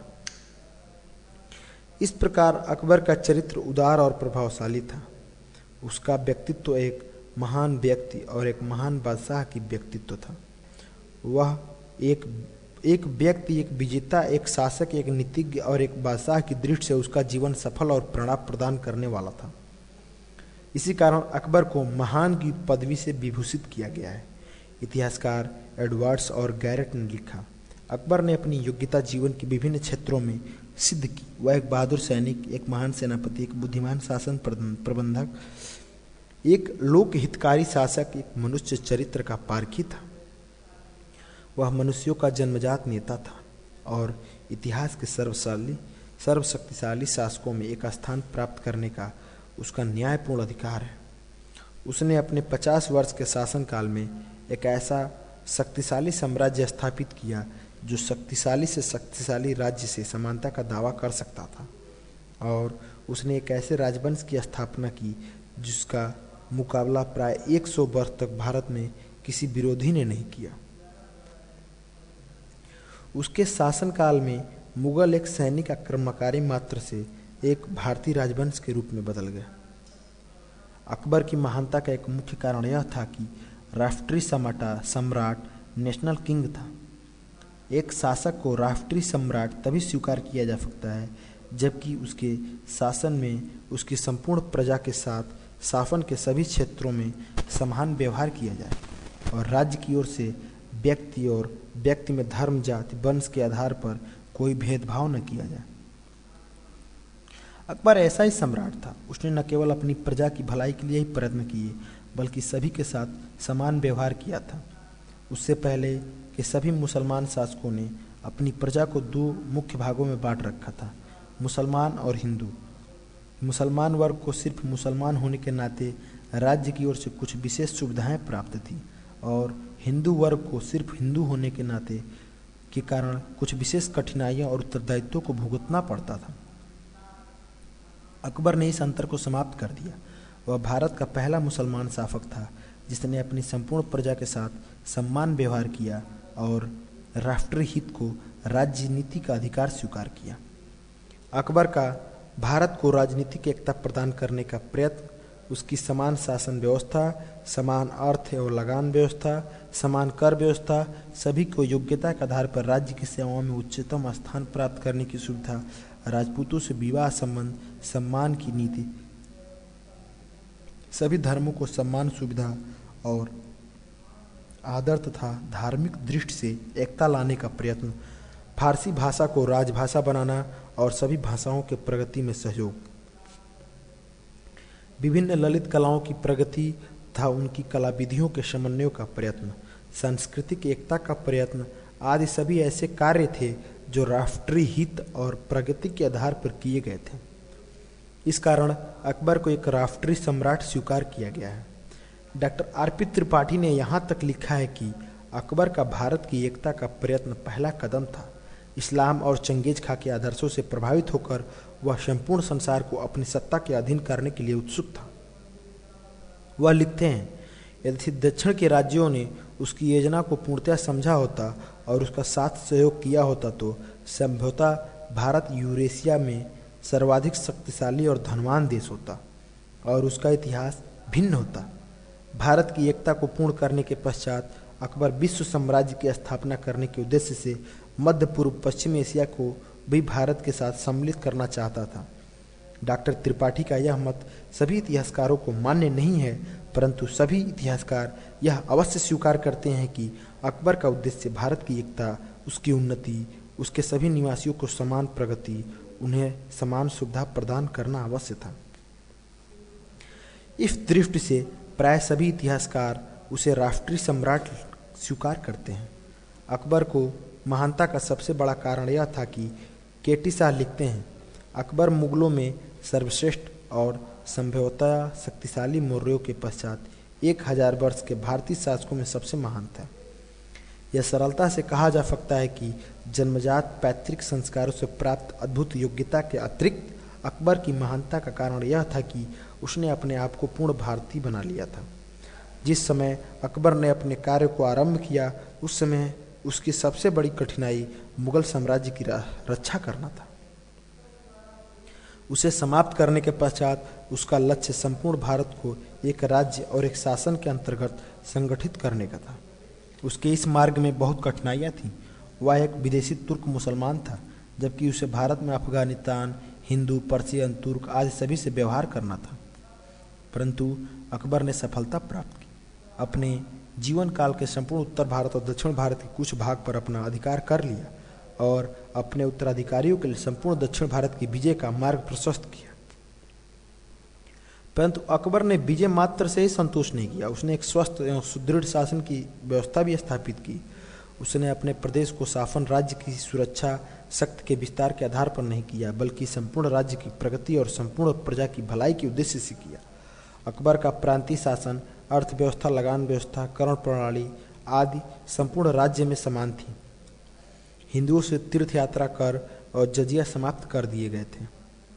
इस प्रकार अकबर का चरित्र उदार और प्रभावशाली था। उसका व्यक्तित्व एक महान व्यक्ति और एक महान बादशाह की व्यक्तित्व था। वह एक एक व्यक्ति, एक विजेता, एक शासक, एक नीतिज्ञ और एक बादशाह की दृष्टि से उसका जीवन सफल और प्रेरणा प्रदान करने वाला था। इसी कारण अकबर को महान की पदवी से विभूषित किया गया है। इतिहासकार एडवर्ड्स और गैरेट ने लिखा, अकबर ने अपनी योग्यता जीवन के विभिन्न क्षेत्रों में सिद्ध की। वह एक बहादुर सैनिक, एक महान सेनापति, एक बुद्धिमान शासन प्रबंधक, एक लोक हितकारी शासक, एक मनुष्य चरित्र का पारखी था। वह मनुष्यों का जन्मजात नेता था और इतिहास के सर्वशाली सर्वशक्तिशाली शासकों में एक स्थान प्राप्त करने का उसका न्यायपूर्ण अधिकार है। उसने अपने पचास वर्ष के शासनकाल में एक ऐसा शक्तिशाली साम्राज्य स्थापित किया जो शक्तिशाली से शक्तिशाली राज्य से समानता का दावा कर सकता था, और उसने एक ऐसे राजवंश की स्थापना की जिसका मुकाबला प्राय सौ वर्ष तक भारत में किसी विरोधी ने नहीं किया। उसके शासनकाल में मुगल एक सैनिक आक्रमणकारी मात्र से एक भारतीय राजवंश के रूप में बदल गया। अकबर की महानता का एक मुख्य कारण यह था कि राष्ट्रीय सम्राटा सम्राट नेशनल किंग था। एक शासक को राष्ट्रीय सम्राट तभी स्वीकार किया जा सकता है जबकि उसके शासन में उसकी संपूर्ण प्रजा के साथ शासन के सभी क्षेत्रों में समान व्यवहार किया जाए और राज्य की ओर से व्यक्ति और व्यक्ति में धर्म, जाति, वंश के आधार पर कोई भेदभाव न किया जाए। अकबर ऐसा ही सम्राट था। उसने न केवल अपनी प्रजा की भलाई के लिए ही प्रयत्न किए बल्कि सभी के साथ समान व्यवहार किया था। उससे पहले के सभी मुसलमान शासकों ने अपनी प्रजा को दो मुख्य भागों में बांट रखा था, मुसलमान और हिंदू। मुसलमान वर्ग को सिर्फ मुसलमान होने के नाते राज्य की ओर से कुछ विशेष सुविधाएं प्राप्त थी और हिंदू वर्ग को सिर्फ हिंदू होने के नाते के कारण कुछ विशेष कठिनाइयों और उत्तरदायित्वों को भुगतना पड़ता था। अकबर ने इस अंतर को समाप्त कर दिया। वह भारत का पहला मुसलमान शासक था जिसने अपनी संपूर्ण प्रजा के साथ सम्मान व्यवहार किया और राष्ट्रीय हित को राजनीति का अधिकार स्वीकार किया। अकबर का भारत को राजनीतिक एकता प्रदान करने का प्रयत्न उसकी समान शासन व्यवस्था, समान अर्थ और लगान व्यवस्था, समान कर व्यवस्था, सभी को योग्यता के आधार पर राज्य की सेवाओं में उच्चतम स्थान प्राप्त करने की सुविधा, राजपूतों से विवाह संबंध, सम्मान की नीति, सभी धर्मों को सम्मान, सुविधा और आदर तथा धार्मिक दृष्टि से एकता लाने का प्रयत्न, फारसी भाषा को राजभाषा बनाना और सभी भाषाओं के प्रगति में सहयोग, विभिन्न ललित कलाओं की प्रगति तथा उनकी कला विधियों के समन्वय का प्रयत्न, सांस्कृतिक एकता का प्रयत्न आदि सभी ऐसे कार्य थे जो राष्ट्रीय हित और प्रगति के आधार पर किए गए थे। इस कारण अकबर को एक राष्ट्रीय सम्राट स्वीकार किया गया है। डॉक्टर आर पी त्रिपाठी ने यहाँ तक लिखा है कि अकबर का भारत की एकता का प्रयत्न पहला कदम था। इस्लाम और चंगेज खां के आदर्शों से प्रभावित होकर वह संपूर्ण संसार को अपनी सत्ता के अधीन करने के लिए उत्सुक था। वह लिखते हैं, यदि दक्षिण के राज्यों ने उसकी योजना को पूर्णतः समझा होता और उसका साथ सहयोग किया होता तो संभवतः भारत यूरेशिया में सर्वाधिक शक्तिशाली और धनवान देश होता और उसका इतिहास भिन्न होता। भारत की एकता को पूर्ण करने के पश्चात अकबर विश्व साम्राज्य की स्थापना करने के उद्देश्य से मध्य पूर्व पश्चिम एशिया को भी भारत के साथ सम्मिलित करना चाहता था। डॉक्टर त्रिपाठी का यह मत सभी इतिहासकारों को मान्य नहीं है, परंतु सभी इतिहासकार यह अवश्य स्वीकार करते हैं कि अकबर का उद्देश्य भारत की एकता, उसकी उन्नति, उसके सभी निवासियों को समान प्रगति, उन्हें समान सुविधा प्रदान करना अवश्य था। इस दृष्टि से प्राय सभी इतिहासकार उसे राष्ट्रीय सम्राट स्वीकार करते हैं। अकबर को महानता का सबसे बड़ा कारण यह था कि केटी शाह लिखते हैं, अकबर मुगलों में सर्वश्रेष्ठ और संभवतः शक्तिशाली मौर्यों के पश्चात एक हजार वर्ष के भारतीय शासकों में सबसे महान था। यह सरलता से कहा जा सकता है कि जन्मजात पैतृक संस्कारों से प्राप्त अद्भुत योग्यता के अतिरिक्त अकबर की महानता का कारण यह था कि उसने अपने आप को पूर्ण भारतीय बना लिया था। जिस समय अकबर ने अपने कार्य को आरंभ किया उस समय उसकी सबसे बड़ी कठिनाई मुगल साम्राज्य की रक्षा करना था। उसे समाप्त करने के पश्चात उसका लक्ष्य संपूर्ण भारत को एक राज्य और एक शासन के अंतर्गत संगठित करने का था। उसके इस मार्ग में बहुत कठिनाइयाँ थीं। वह एक विदेशी तुर्क मुसलमान था, जबकि उसे भारत में अफगानिस्तान, हिंदू, पर्शियन, तुर्क आदि सभी से व्यवहार करना था। परंतु अकबर ने सफलता प्राप्त की। अपने जीवन काल के संपूर्ण उत्तर भारत और दक्षिण भारत के कुछ भाग पर अपना अधिकार कर लिया और अपने उत्तराधिकारियों के लिए संपूर्ण दक्षिण भारत की विजय का मार्ग प्रशस्त किया। परंतु अकबर ने विजय मात्र से ही संतोष नहीं किया। उसने एक स्वस्थ एवं सुदृढ़ शासन की व्यवस्था भी स्थापित की। उसने अपने प्रदेश को शासन राज्य की सुरक्षा शक्ति के विस्तार के आधार पर नहीं किया, बल्कि संपूर्ण राज्य की प्रगति और संपूर्ण प्रजा की भलाई के उद्देश्य से किया। अकबर का प्रांतीय शासन, अर्थव्यवस्था, लगान व्यवस्था, करण प्रणाली आदि संपूर्ण राज्य में समान थी। हिंदुओं से तीर्थ यात्रा कर और जजिया समाप्त कर दिए गए थे।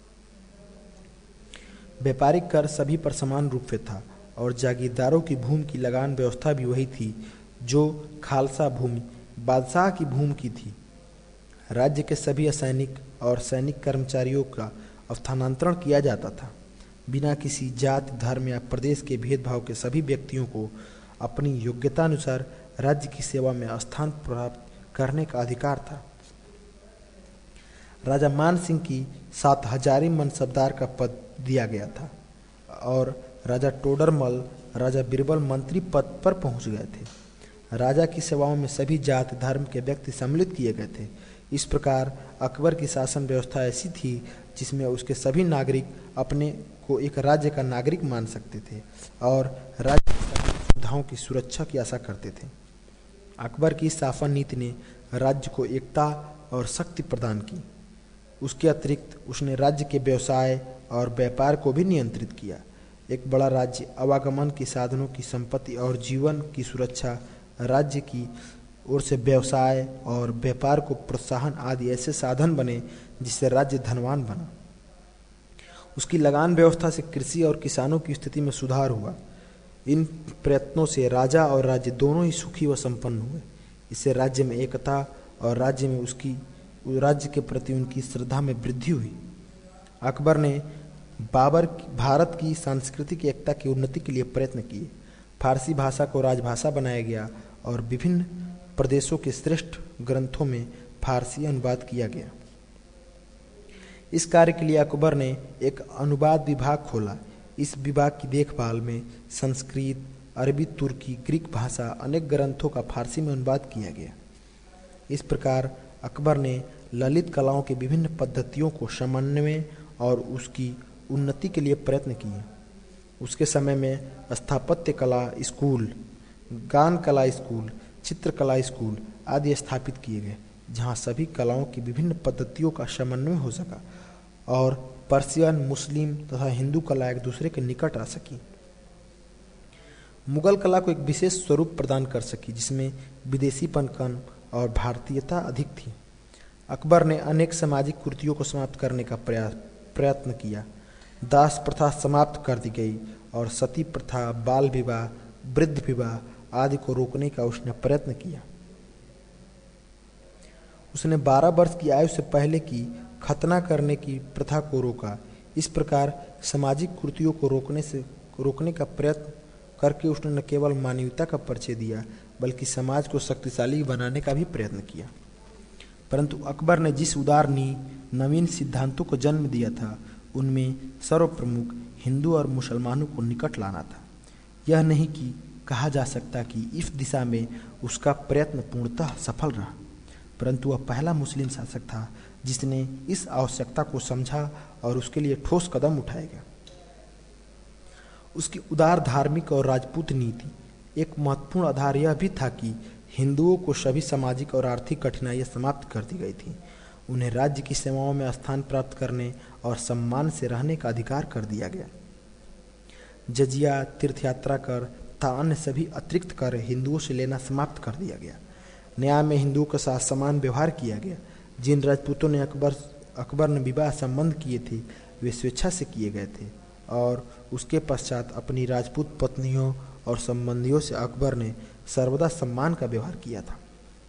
व्यापारिक कर सभी पर समान रूप से था और जागीरदारों की भूमि की लगान व्यवस्था भी वही थी जो खालसा भूमि बादशाह की भूमि की थी। राज्य के सभी असैनिक और सैनिक कर्मचारियों का स्थानांतरण किया जाता था। बिना किसी जाति, धर्म या प्रदेश के भेदभाव के सभी व्यक्तियों को अपनी योग्यतानुसार राज्य की सेवा में स्थान प्राप्त करने का अधिकार था। राजा मान सिंह की सात हजारी मनसबदार का पद दिया गया था और राजा टोडरमल, राजा बीरबल मंत्री पद पर पहुंच गए थे। राजा की सेवाओं में सभी जाति धर्म के व्यक्ति सम्मिलित किए गए थे। इस प्रकार अकबर की शासन व्यवस्था ऐसी थी जिसमें उसके सभी नागरिक अपने को एक राज्य का नागरिक मान सकते थे और राज्य की सभी सुविधाओं की सुरक्षा की आशा करते थे। अकबर की शासन नीति ने राज्य को एकता और शक्ति प्रदान की। उसके अतिरिक्त उसने राज्य के व्यवसाय और व्यापार को भी नियंत्रित किया। एक बड़ा राज्य आवागमन के साधनों की संपत्ति और जीवन की सुरक्षा, राज्य की ओर से व्यवसाय और व्यापार को प्रोत्साहन आदि ऐसे साधन बने जिससे राज्य धनवान बना। उसकी लगान व्यवस्था से कृषि और किसानों की स्थिति में सुधार हुआ। इन प्रयत्नों से राजा और राज्य दोनों ही सुखी व संपन्न हुए। इससे राज्य में एकता और राज्य में उसकी राज्य के प्रति उनकी श्रद्धा में वृद्धि हुई। अकबर ने बाबर भारत की सांस्कृतिक एकता की उन्नति के लिए प्रयत्न किए। फारसी भाषा को राजभाषा बनाया गया और विभिन्न प्रदेशों के श्रेष्ठ ग्रंथों में फारसी अनुवाद किया गया। इस कार्य के लिए अकबर ने एक अनुवाद विभाग खोला। इस विभाग की देखभाल में संस्कृत, अरबी, तुर्की, ग्रीक भाषा अनेक ग्रंथों का फारसी में अनुवाद किया गया। इस प्रकार अकबर ने ललित कलाओं की विभिन्न पद्धतियों को समन्वय और उसकी उन्नति के लिए प्रयत्न किए। उसके समय में स्थापत्य कला स्कूल, गान कला स्कूल, चित्रकला स्कूल आदि स्थापित किए गए, जहाँ सभी कलाओं की विभिन्न पद्धतियों का समन्वय हो सका और पर्शियन, मुस्लिम तथा हिंदू कला एक दूसरे के निकट आ सकी। मुगल कला को एक विशेष स्वरूप प्रदान कर सकी, जिसमें विदेशीपन कम और भारतीयता अधिक थी। अकबर ने अनेक सामाजिक कुरीतियों को समाप्त करने का प्रयास प्रयत्न किया। दास प्रथा समाप्त कर दी गई और सती प्रथा, बाल विवाह, वृद्ध विवाह आदि को रोकने का उसने प्रयत्न किया। उसने बारह वर्ष की आयु से पहले की खतना करने की प्रथा को रोका। इस प्रकार सामाजिक कुरीतियों को रोकने से रोकने का प्रयत्न करके उसने न केवल मानवीयता का परिचय दिया, बल्कि समाज को शक्तिशाली बनाने का भी प्रयत्न किया। परंतु अकबर ने जिस उदार नी नवीन सिद्धांतों को जन्म दिया था, उनमें सर्वप्रमुख हिंदू और मुसलमानों को निकट लाना था। यह नहीं कि कहा जा सकता कि इस दिशा में उसका प्रयत्न पूर्णतः सफल रहा, परंतु वह पहला मुस्लिम शासक था जिसने इस आवश्यकता को समझा और उसके लिए ठोस कदम उठाएगा। उसकी उदार धार्मिक और राजपूत नीति एक महत्वपूर्ण आधार यह भी था कि हिंदुओं को सभी सामाजिक और आर्थिक कठिनाइयां समाप्त कर दी गई थी। उन्हें राज्य की सेवाओं में स्थान प्राप्त करने और सम्मान से रहने का अधिकार कर दिया गया। जजिया, तीर्थयात्रा कर तथा अन्य सभी अतिरिक्त कर हिंदुओं से लेना समाप्त कर दिया गया। न्याय में हिंदुओं के साथ समान व्यवहार किया गया। जिन राजपूतों ने अकबर अकबर ने विवाह संबंध किए थे, वे स्वेच्छा से किए गए थे और उसके पश्चात अपनी राजपूत पत्नियों और संबंधियों से अकबर ने सर्वदा सम्मान का व्यवहार किया था।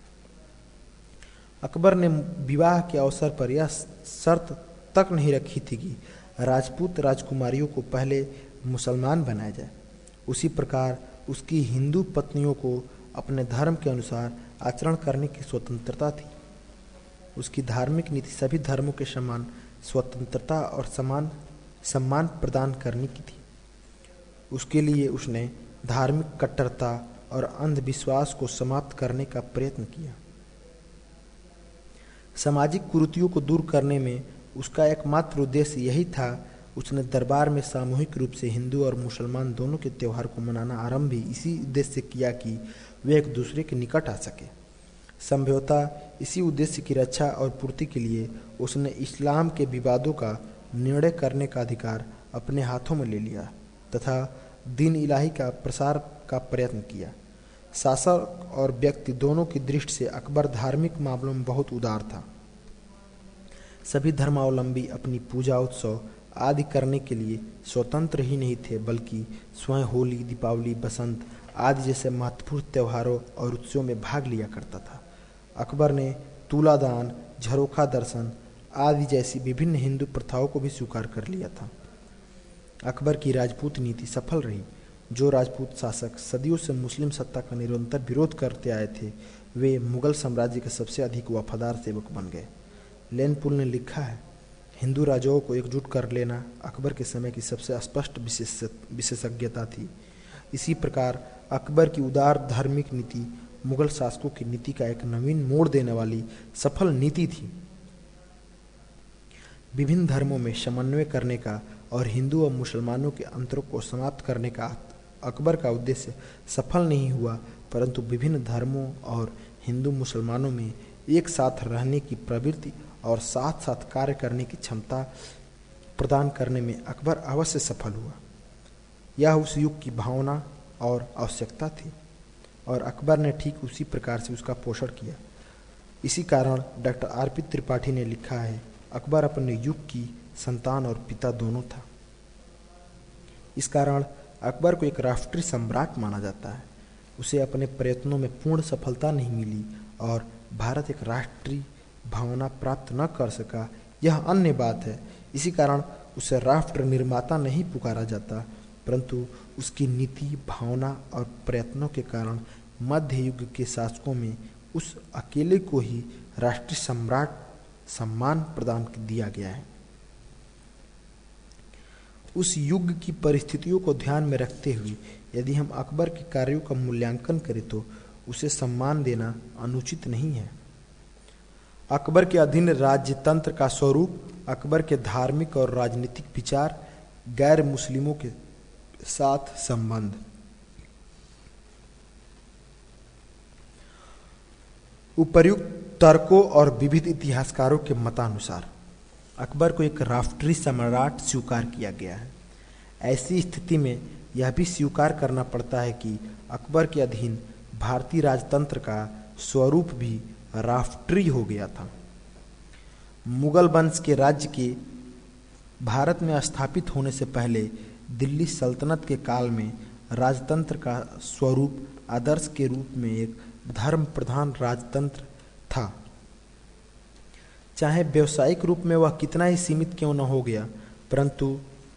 अकबर ने विवाह के अवसर पर यह शर्त तक नहीं रखी थी कि राजपूत राजकुमारियों को पहले मुसलमान बनाया जाए। उसी प्रकार उसकी हिंदू पत्नियों को अपने धर्म के अनुसार आचरण करने की स्वतंत्रता थी। उसकी धार्मिक नीति सभी धर्मों के समान स्वतंत्रता और समान सम्मान प्रदान करने की थी। उसके लिए उसने धार्मिक कट्टरता और अंधविश्वास को समाप्त करने का प्रयत्न किया। सामाजिक कुरीतियों को दूर करने में उसका एकमात्र उद्देश्य यही था। उसने दरबार में सामूहिक रूप से हिंदू और मुसलमान दोनों के त्यौहार को मनाना आरंभ भी इसी उद्देश्य से किया कि वे एक दूसरे के निकट आ सके। संभवतः इसी उद्देश्य की रक्षा और पूर्ति के लिए उसने इस्लाम के विवादों का निर्णय करने का अधिकार अपने हाथों में ले लिया तथा दीन इलाही का प्रसार का प्रयत्न किया। शासक और व्यक्ति दोनों की दृष्टि से अकबर धार्मिक मामलों में बहुत उदार था। सभी धर्मावलंबी अपनी पूजा उत्सव आदि करने के लिए स्वतंत्र ही नहीं थे, बल्कि स्वयं होली, दीपावली, बसंत आदि जैसे महत्वपूर्ण त्योहारों और उत्सवों में भाग लिया करता था। अकबर ने तुलादान, झरोखा दर्शन आदि जैसी विभिन्न हिंदू प्रथाओं को भी स्वीकार कर लिया था। अकबर की राजपूत नीति सफल रही। जो राजपूत शासक सदियों से मुस्लिम सत्ता का निरंतर विरोध करते आए थे, वे मुगल साम्राज्य के सबसे अधिक वफादार सेवक बन गए। लेनपुल ने लिखा है, हिंदू राजाओं को एकजुट कर लेना अकबर के समय की सबसे स्पष्ट विशेषज्ञता थी। इसी प्रकार अकबर की उदार धार्मिक नीति मुगल शासकों की नीति का एक नवीन मोड़ देने वाली सफल नीति थी। विभिन्न धर्मों में समन्वय करने का और हिंदू और मुसलमानों के अंतरों को समाप्त करने का अकबर का उद्देश्य सफल नहीं हुआ, परंतु विभिन्न धर्मों और हिंदू मुसलमानों में एक साथ रहने की प्रवृत्ति और साथ साथ कार्य करने की क्षमता प्रदान करने में अकबर अवश्य सफल हुआ। यह उस युग की भावना और आवश्यकता थी और अकबर ने ठीक उसी प्रकार से उसका पोषण किया। इसी कारण डॉक्टर आर पी त्रिपाठी ने लिखा है, अकबर अपने युग की संतान और पिता दोनों था। इस कारण अकबर को एक राष्ट्रीय सम्राट माना जाता है। उसे अपने प्रयत्नों में पूर्ण सफलता नहीं मिली और भारत एक राष्ट्रीय भावना प्राप्त न कर सका, यह अन्य बात है। इसी कारण उसे राष्ट्र निर्माता नहीं पुकारा जाता, परंतु उसकी नीति, भावना और प्रयत्नों के कारण मध्य युग के शासकों में उस अकेले को ही राष्ट्रीय सम्राट सम्मान प्रदान दिया गया है। उस युग की परिस्थितियों को ध्यान में रखते हुए यदि हम अकबर के कार्यों का मूल्यांकन करें तो उसे सम्मान देना अनुचित नहीं है। अकबर के अधीन राज्यतंत्र का स्वरूप, अकबर के धार्मिक और राजनीतिक विचार, गैर मुस्लिमों के साथ संबंध। उपर्युक्त तर्कों और विविध इतिहासकारों के मतानुसार अकबर को एक राष्ट्रीय सम्राट स्वीकार किया गया है। ऐसी स्थिति में यह भी स्वीकार करना पड़ता है कि अकबर के अधीन भारतीय राजतंत्र का स्वरूप भी राष्ट्रीय हो गया था। मुगल वंश के राज्य के भारत में स्थापित होने से पहले दिल्ली सल्तनत के काल में राजतंत्र का स्वरूप आदर्श के रूप में एक धर्म प्रधान राजतंत्र था। चाहे व्यवसायिक रूप में वह कितना ही सीमित क्यों न हो गया, परंतु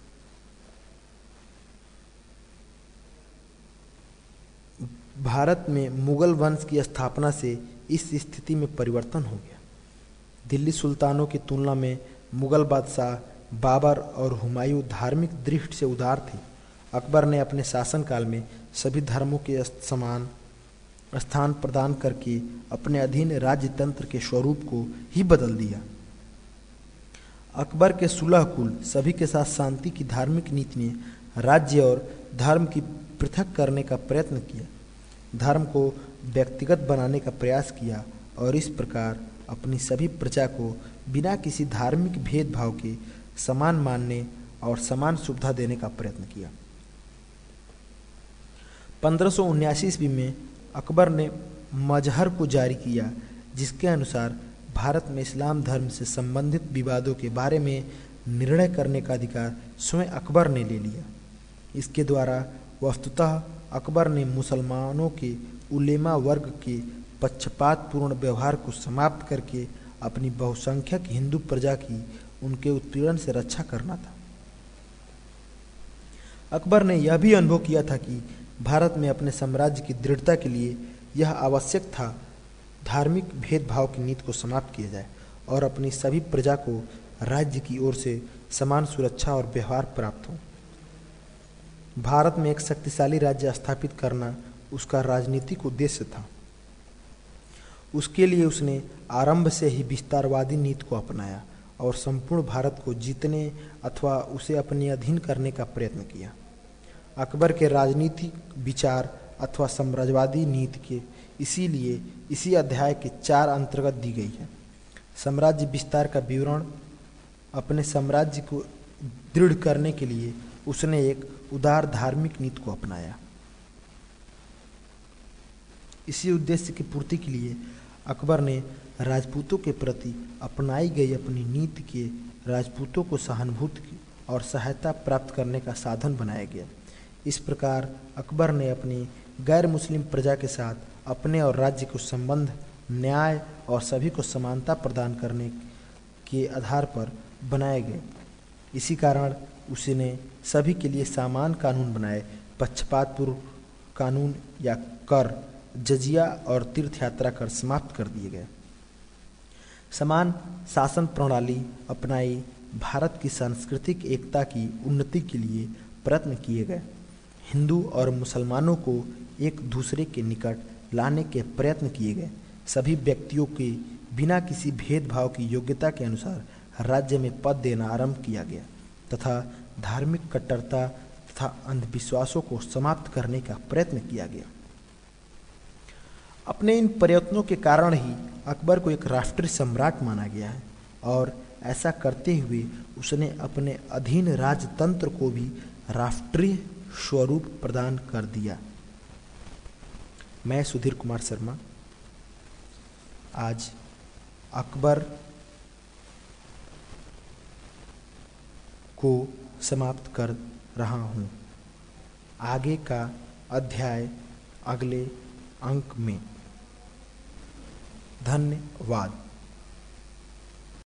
भारत में मुगल वंश की स्थापना से इस स्थिति में परिवर्तन हो गया। दिल्ली सुल्तानों की तुलना में मुगल बादशाह बाबर और हुमायूं धार्मिक दृष्टि से उदार थे। अकबर ने अपने शासनकाल में सभी धर्मों के समान स्थान प्रदान करके अपने अधीन राज्यतंत्र के स्वरूप को ही बदल दिया। अकबर के सुलह कुल सभी के साथ शांति की धार्मिक नीति ने राज्य और धर्म की पृथक करने का प्रयत्न किया, धर्म को व्यक्तिगत बनाने का प्रयास किया और इस प्रकार अपनी सभी प्रजा को बिना किसी धार्मिक भेदभाव के समान मानने और समान सुविधा देने का प्रयत्न किया। पंद्रह सौ उन्यासी ईस्वी में अकबर ने मजहर को जारी किया, जिसके अनुसार भारत में इस्लाम धर्म से संबंधित विवादों के बारे में निर्णय करने का अधिकार स्वयं अकबर ने ले लिया। इसके द्वारा वस्तुतः अकबर ने मुसलमानों के उलेमा वर्ग के पक्षपातपूर्ण व्यवहार को समाप्त करके अपनी बहुसंख्यक हिंदू प्रजा की उनके उत्पीड़न से रक्षा करना था। अकबर ने यह भी अनुभव किया था कि भारत में अपने साम्राज्य की दृढ़ता के लिए यह आवश्यक था धार्मिक भेदभाव की नीति को समाप्त किया जाए और अपनी सभी प्रजा को राज्य की ओर से समान सुरक्षा और व्यवहार प्राप्त हो। भारत में एक शक्तिशाली राज्य स्थापित करना उसका राजनीतिक उद्देश्य था। उसके लिए उसने आरंभ से ही विस्तारवादी नीति को अपनाया और संपूर्ण भारत को जीतने अथवा उसे अपने अधीन करने का प्रयत्न किया। अकबर के राजनीतिक विचार अथवा साम्राज्यवादी नीति के इसीलिए इसी अध्याय के चार अंतर्गत दी गई है। साम्राज्य विस्तार का विवरण। अपने साम्राज्य को दृढ़ करने के लिए उसने एक उदार धार्मिक नीति को अपनाया। इसी उद्देश्य की पूर्ति के लिए अकबर ने राजपूतों के प्रति अपनाई गई अपनी नीति के राजपूतों को सहानुभूति और सहायता प्राप्त करने का साधन बनाया गया। इस प्रकार अकबर ने अपनी गैर मुस्लिम प्रजा के साथ अपने और राज्य को संबंध, न्याय और सभी को समानता प्रदान करने के आधार पर बनाए गए। इसी कारण उसने सभी के लिए समान कानून बनाए। पक्षपातपूर्ण कानून या कर, जजिया और तीर्थ यात्रा कर समाप्त कर दिए गए। समान शासन प्रणाली अपनाई। भारत की सांस्कृतिक एकता की उन्नति के लिए प्रयत्न किए गए। हिंदू और मुसलमानों को एक दूसरे के निकट लाने के प्रयत्न किए गए। सभी व्यक्तियों के बिना किसी भेदभाव की योग्यता के अनुसार राज्य में पद देना आरंभ किया गया तथा धार्मिक कट्टरता तथा अंधविश्वासों को समाप्त करने का प्रयत्न किया गया। अपने इन प्रयत्नों के कारण ही अकबर को एक राष्ट्रीय सम्राट माना गया है और ऐसा करते हुए उसने अपने अधीन राजतंत्र को भी राष्ट्रीय स्वरूप प्रदान कर दिया। मैं सुधीर कुमार शर्मा आज अकबर को समाप्त कर रहा हूँ। आगे का अध्याय अगले अंक में। धन्यवाद।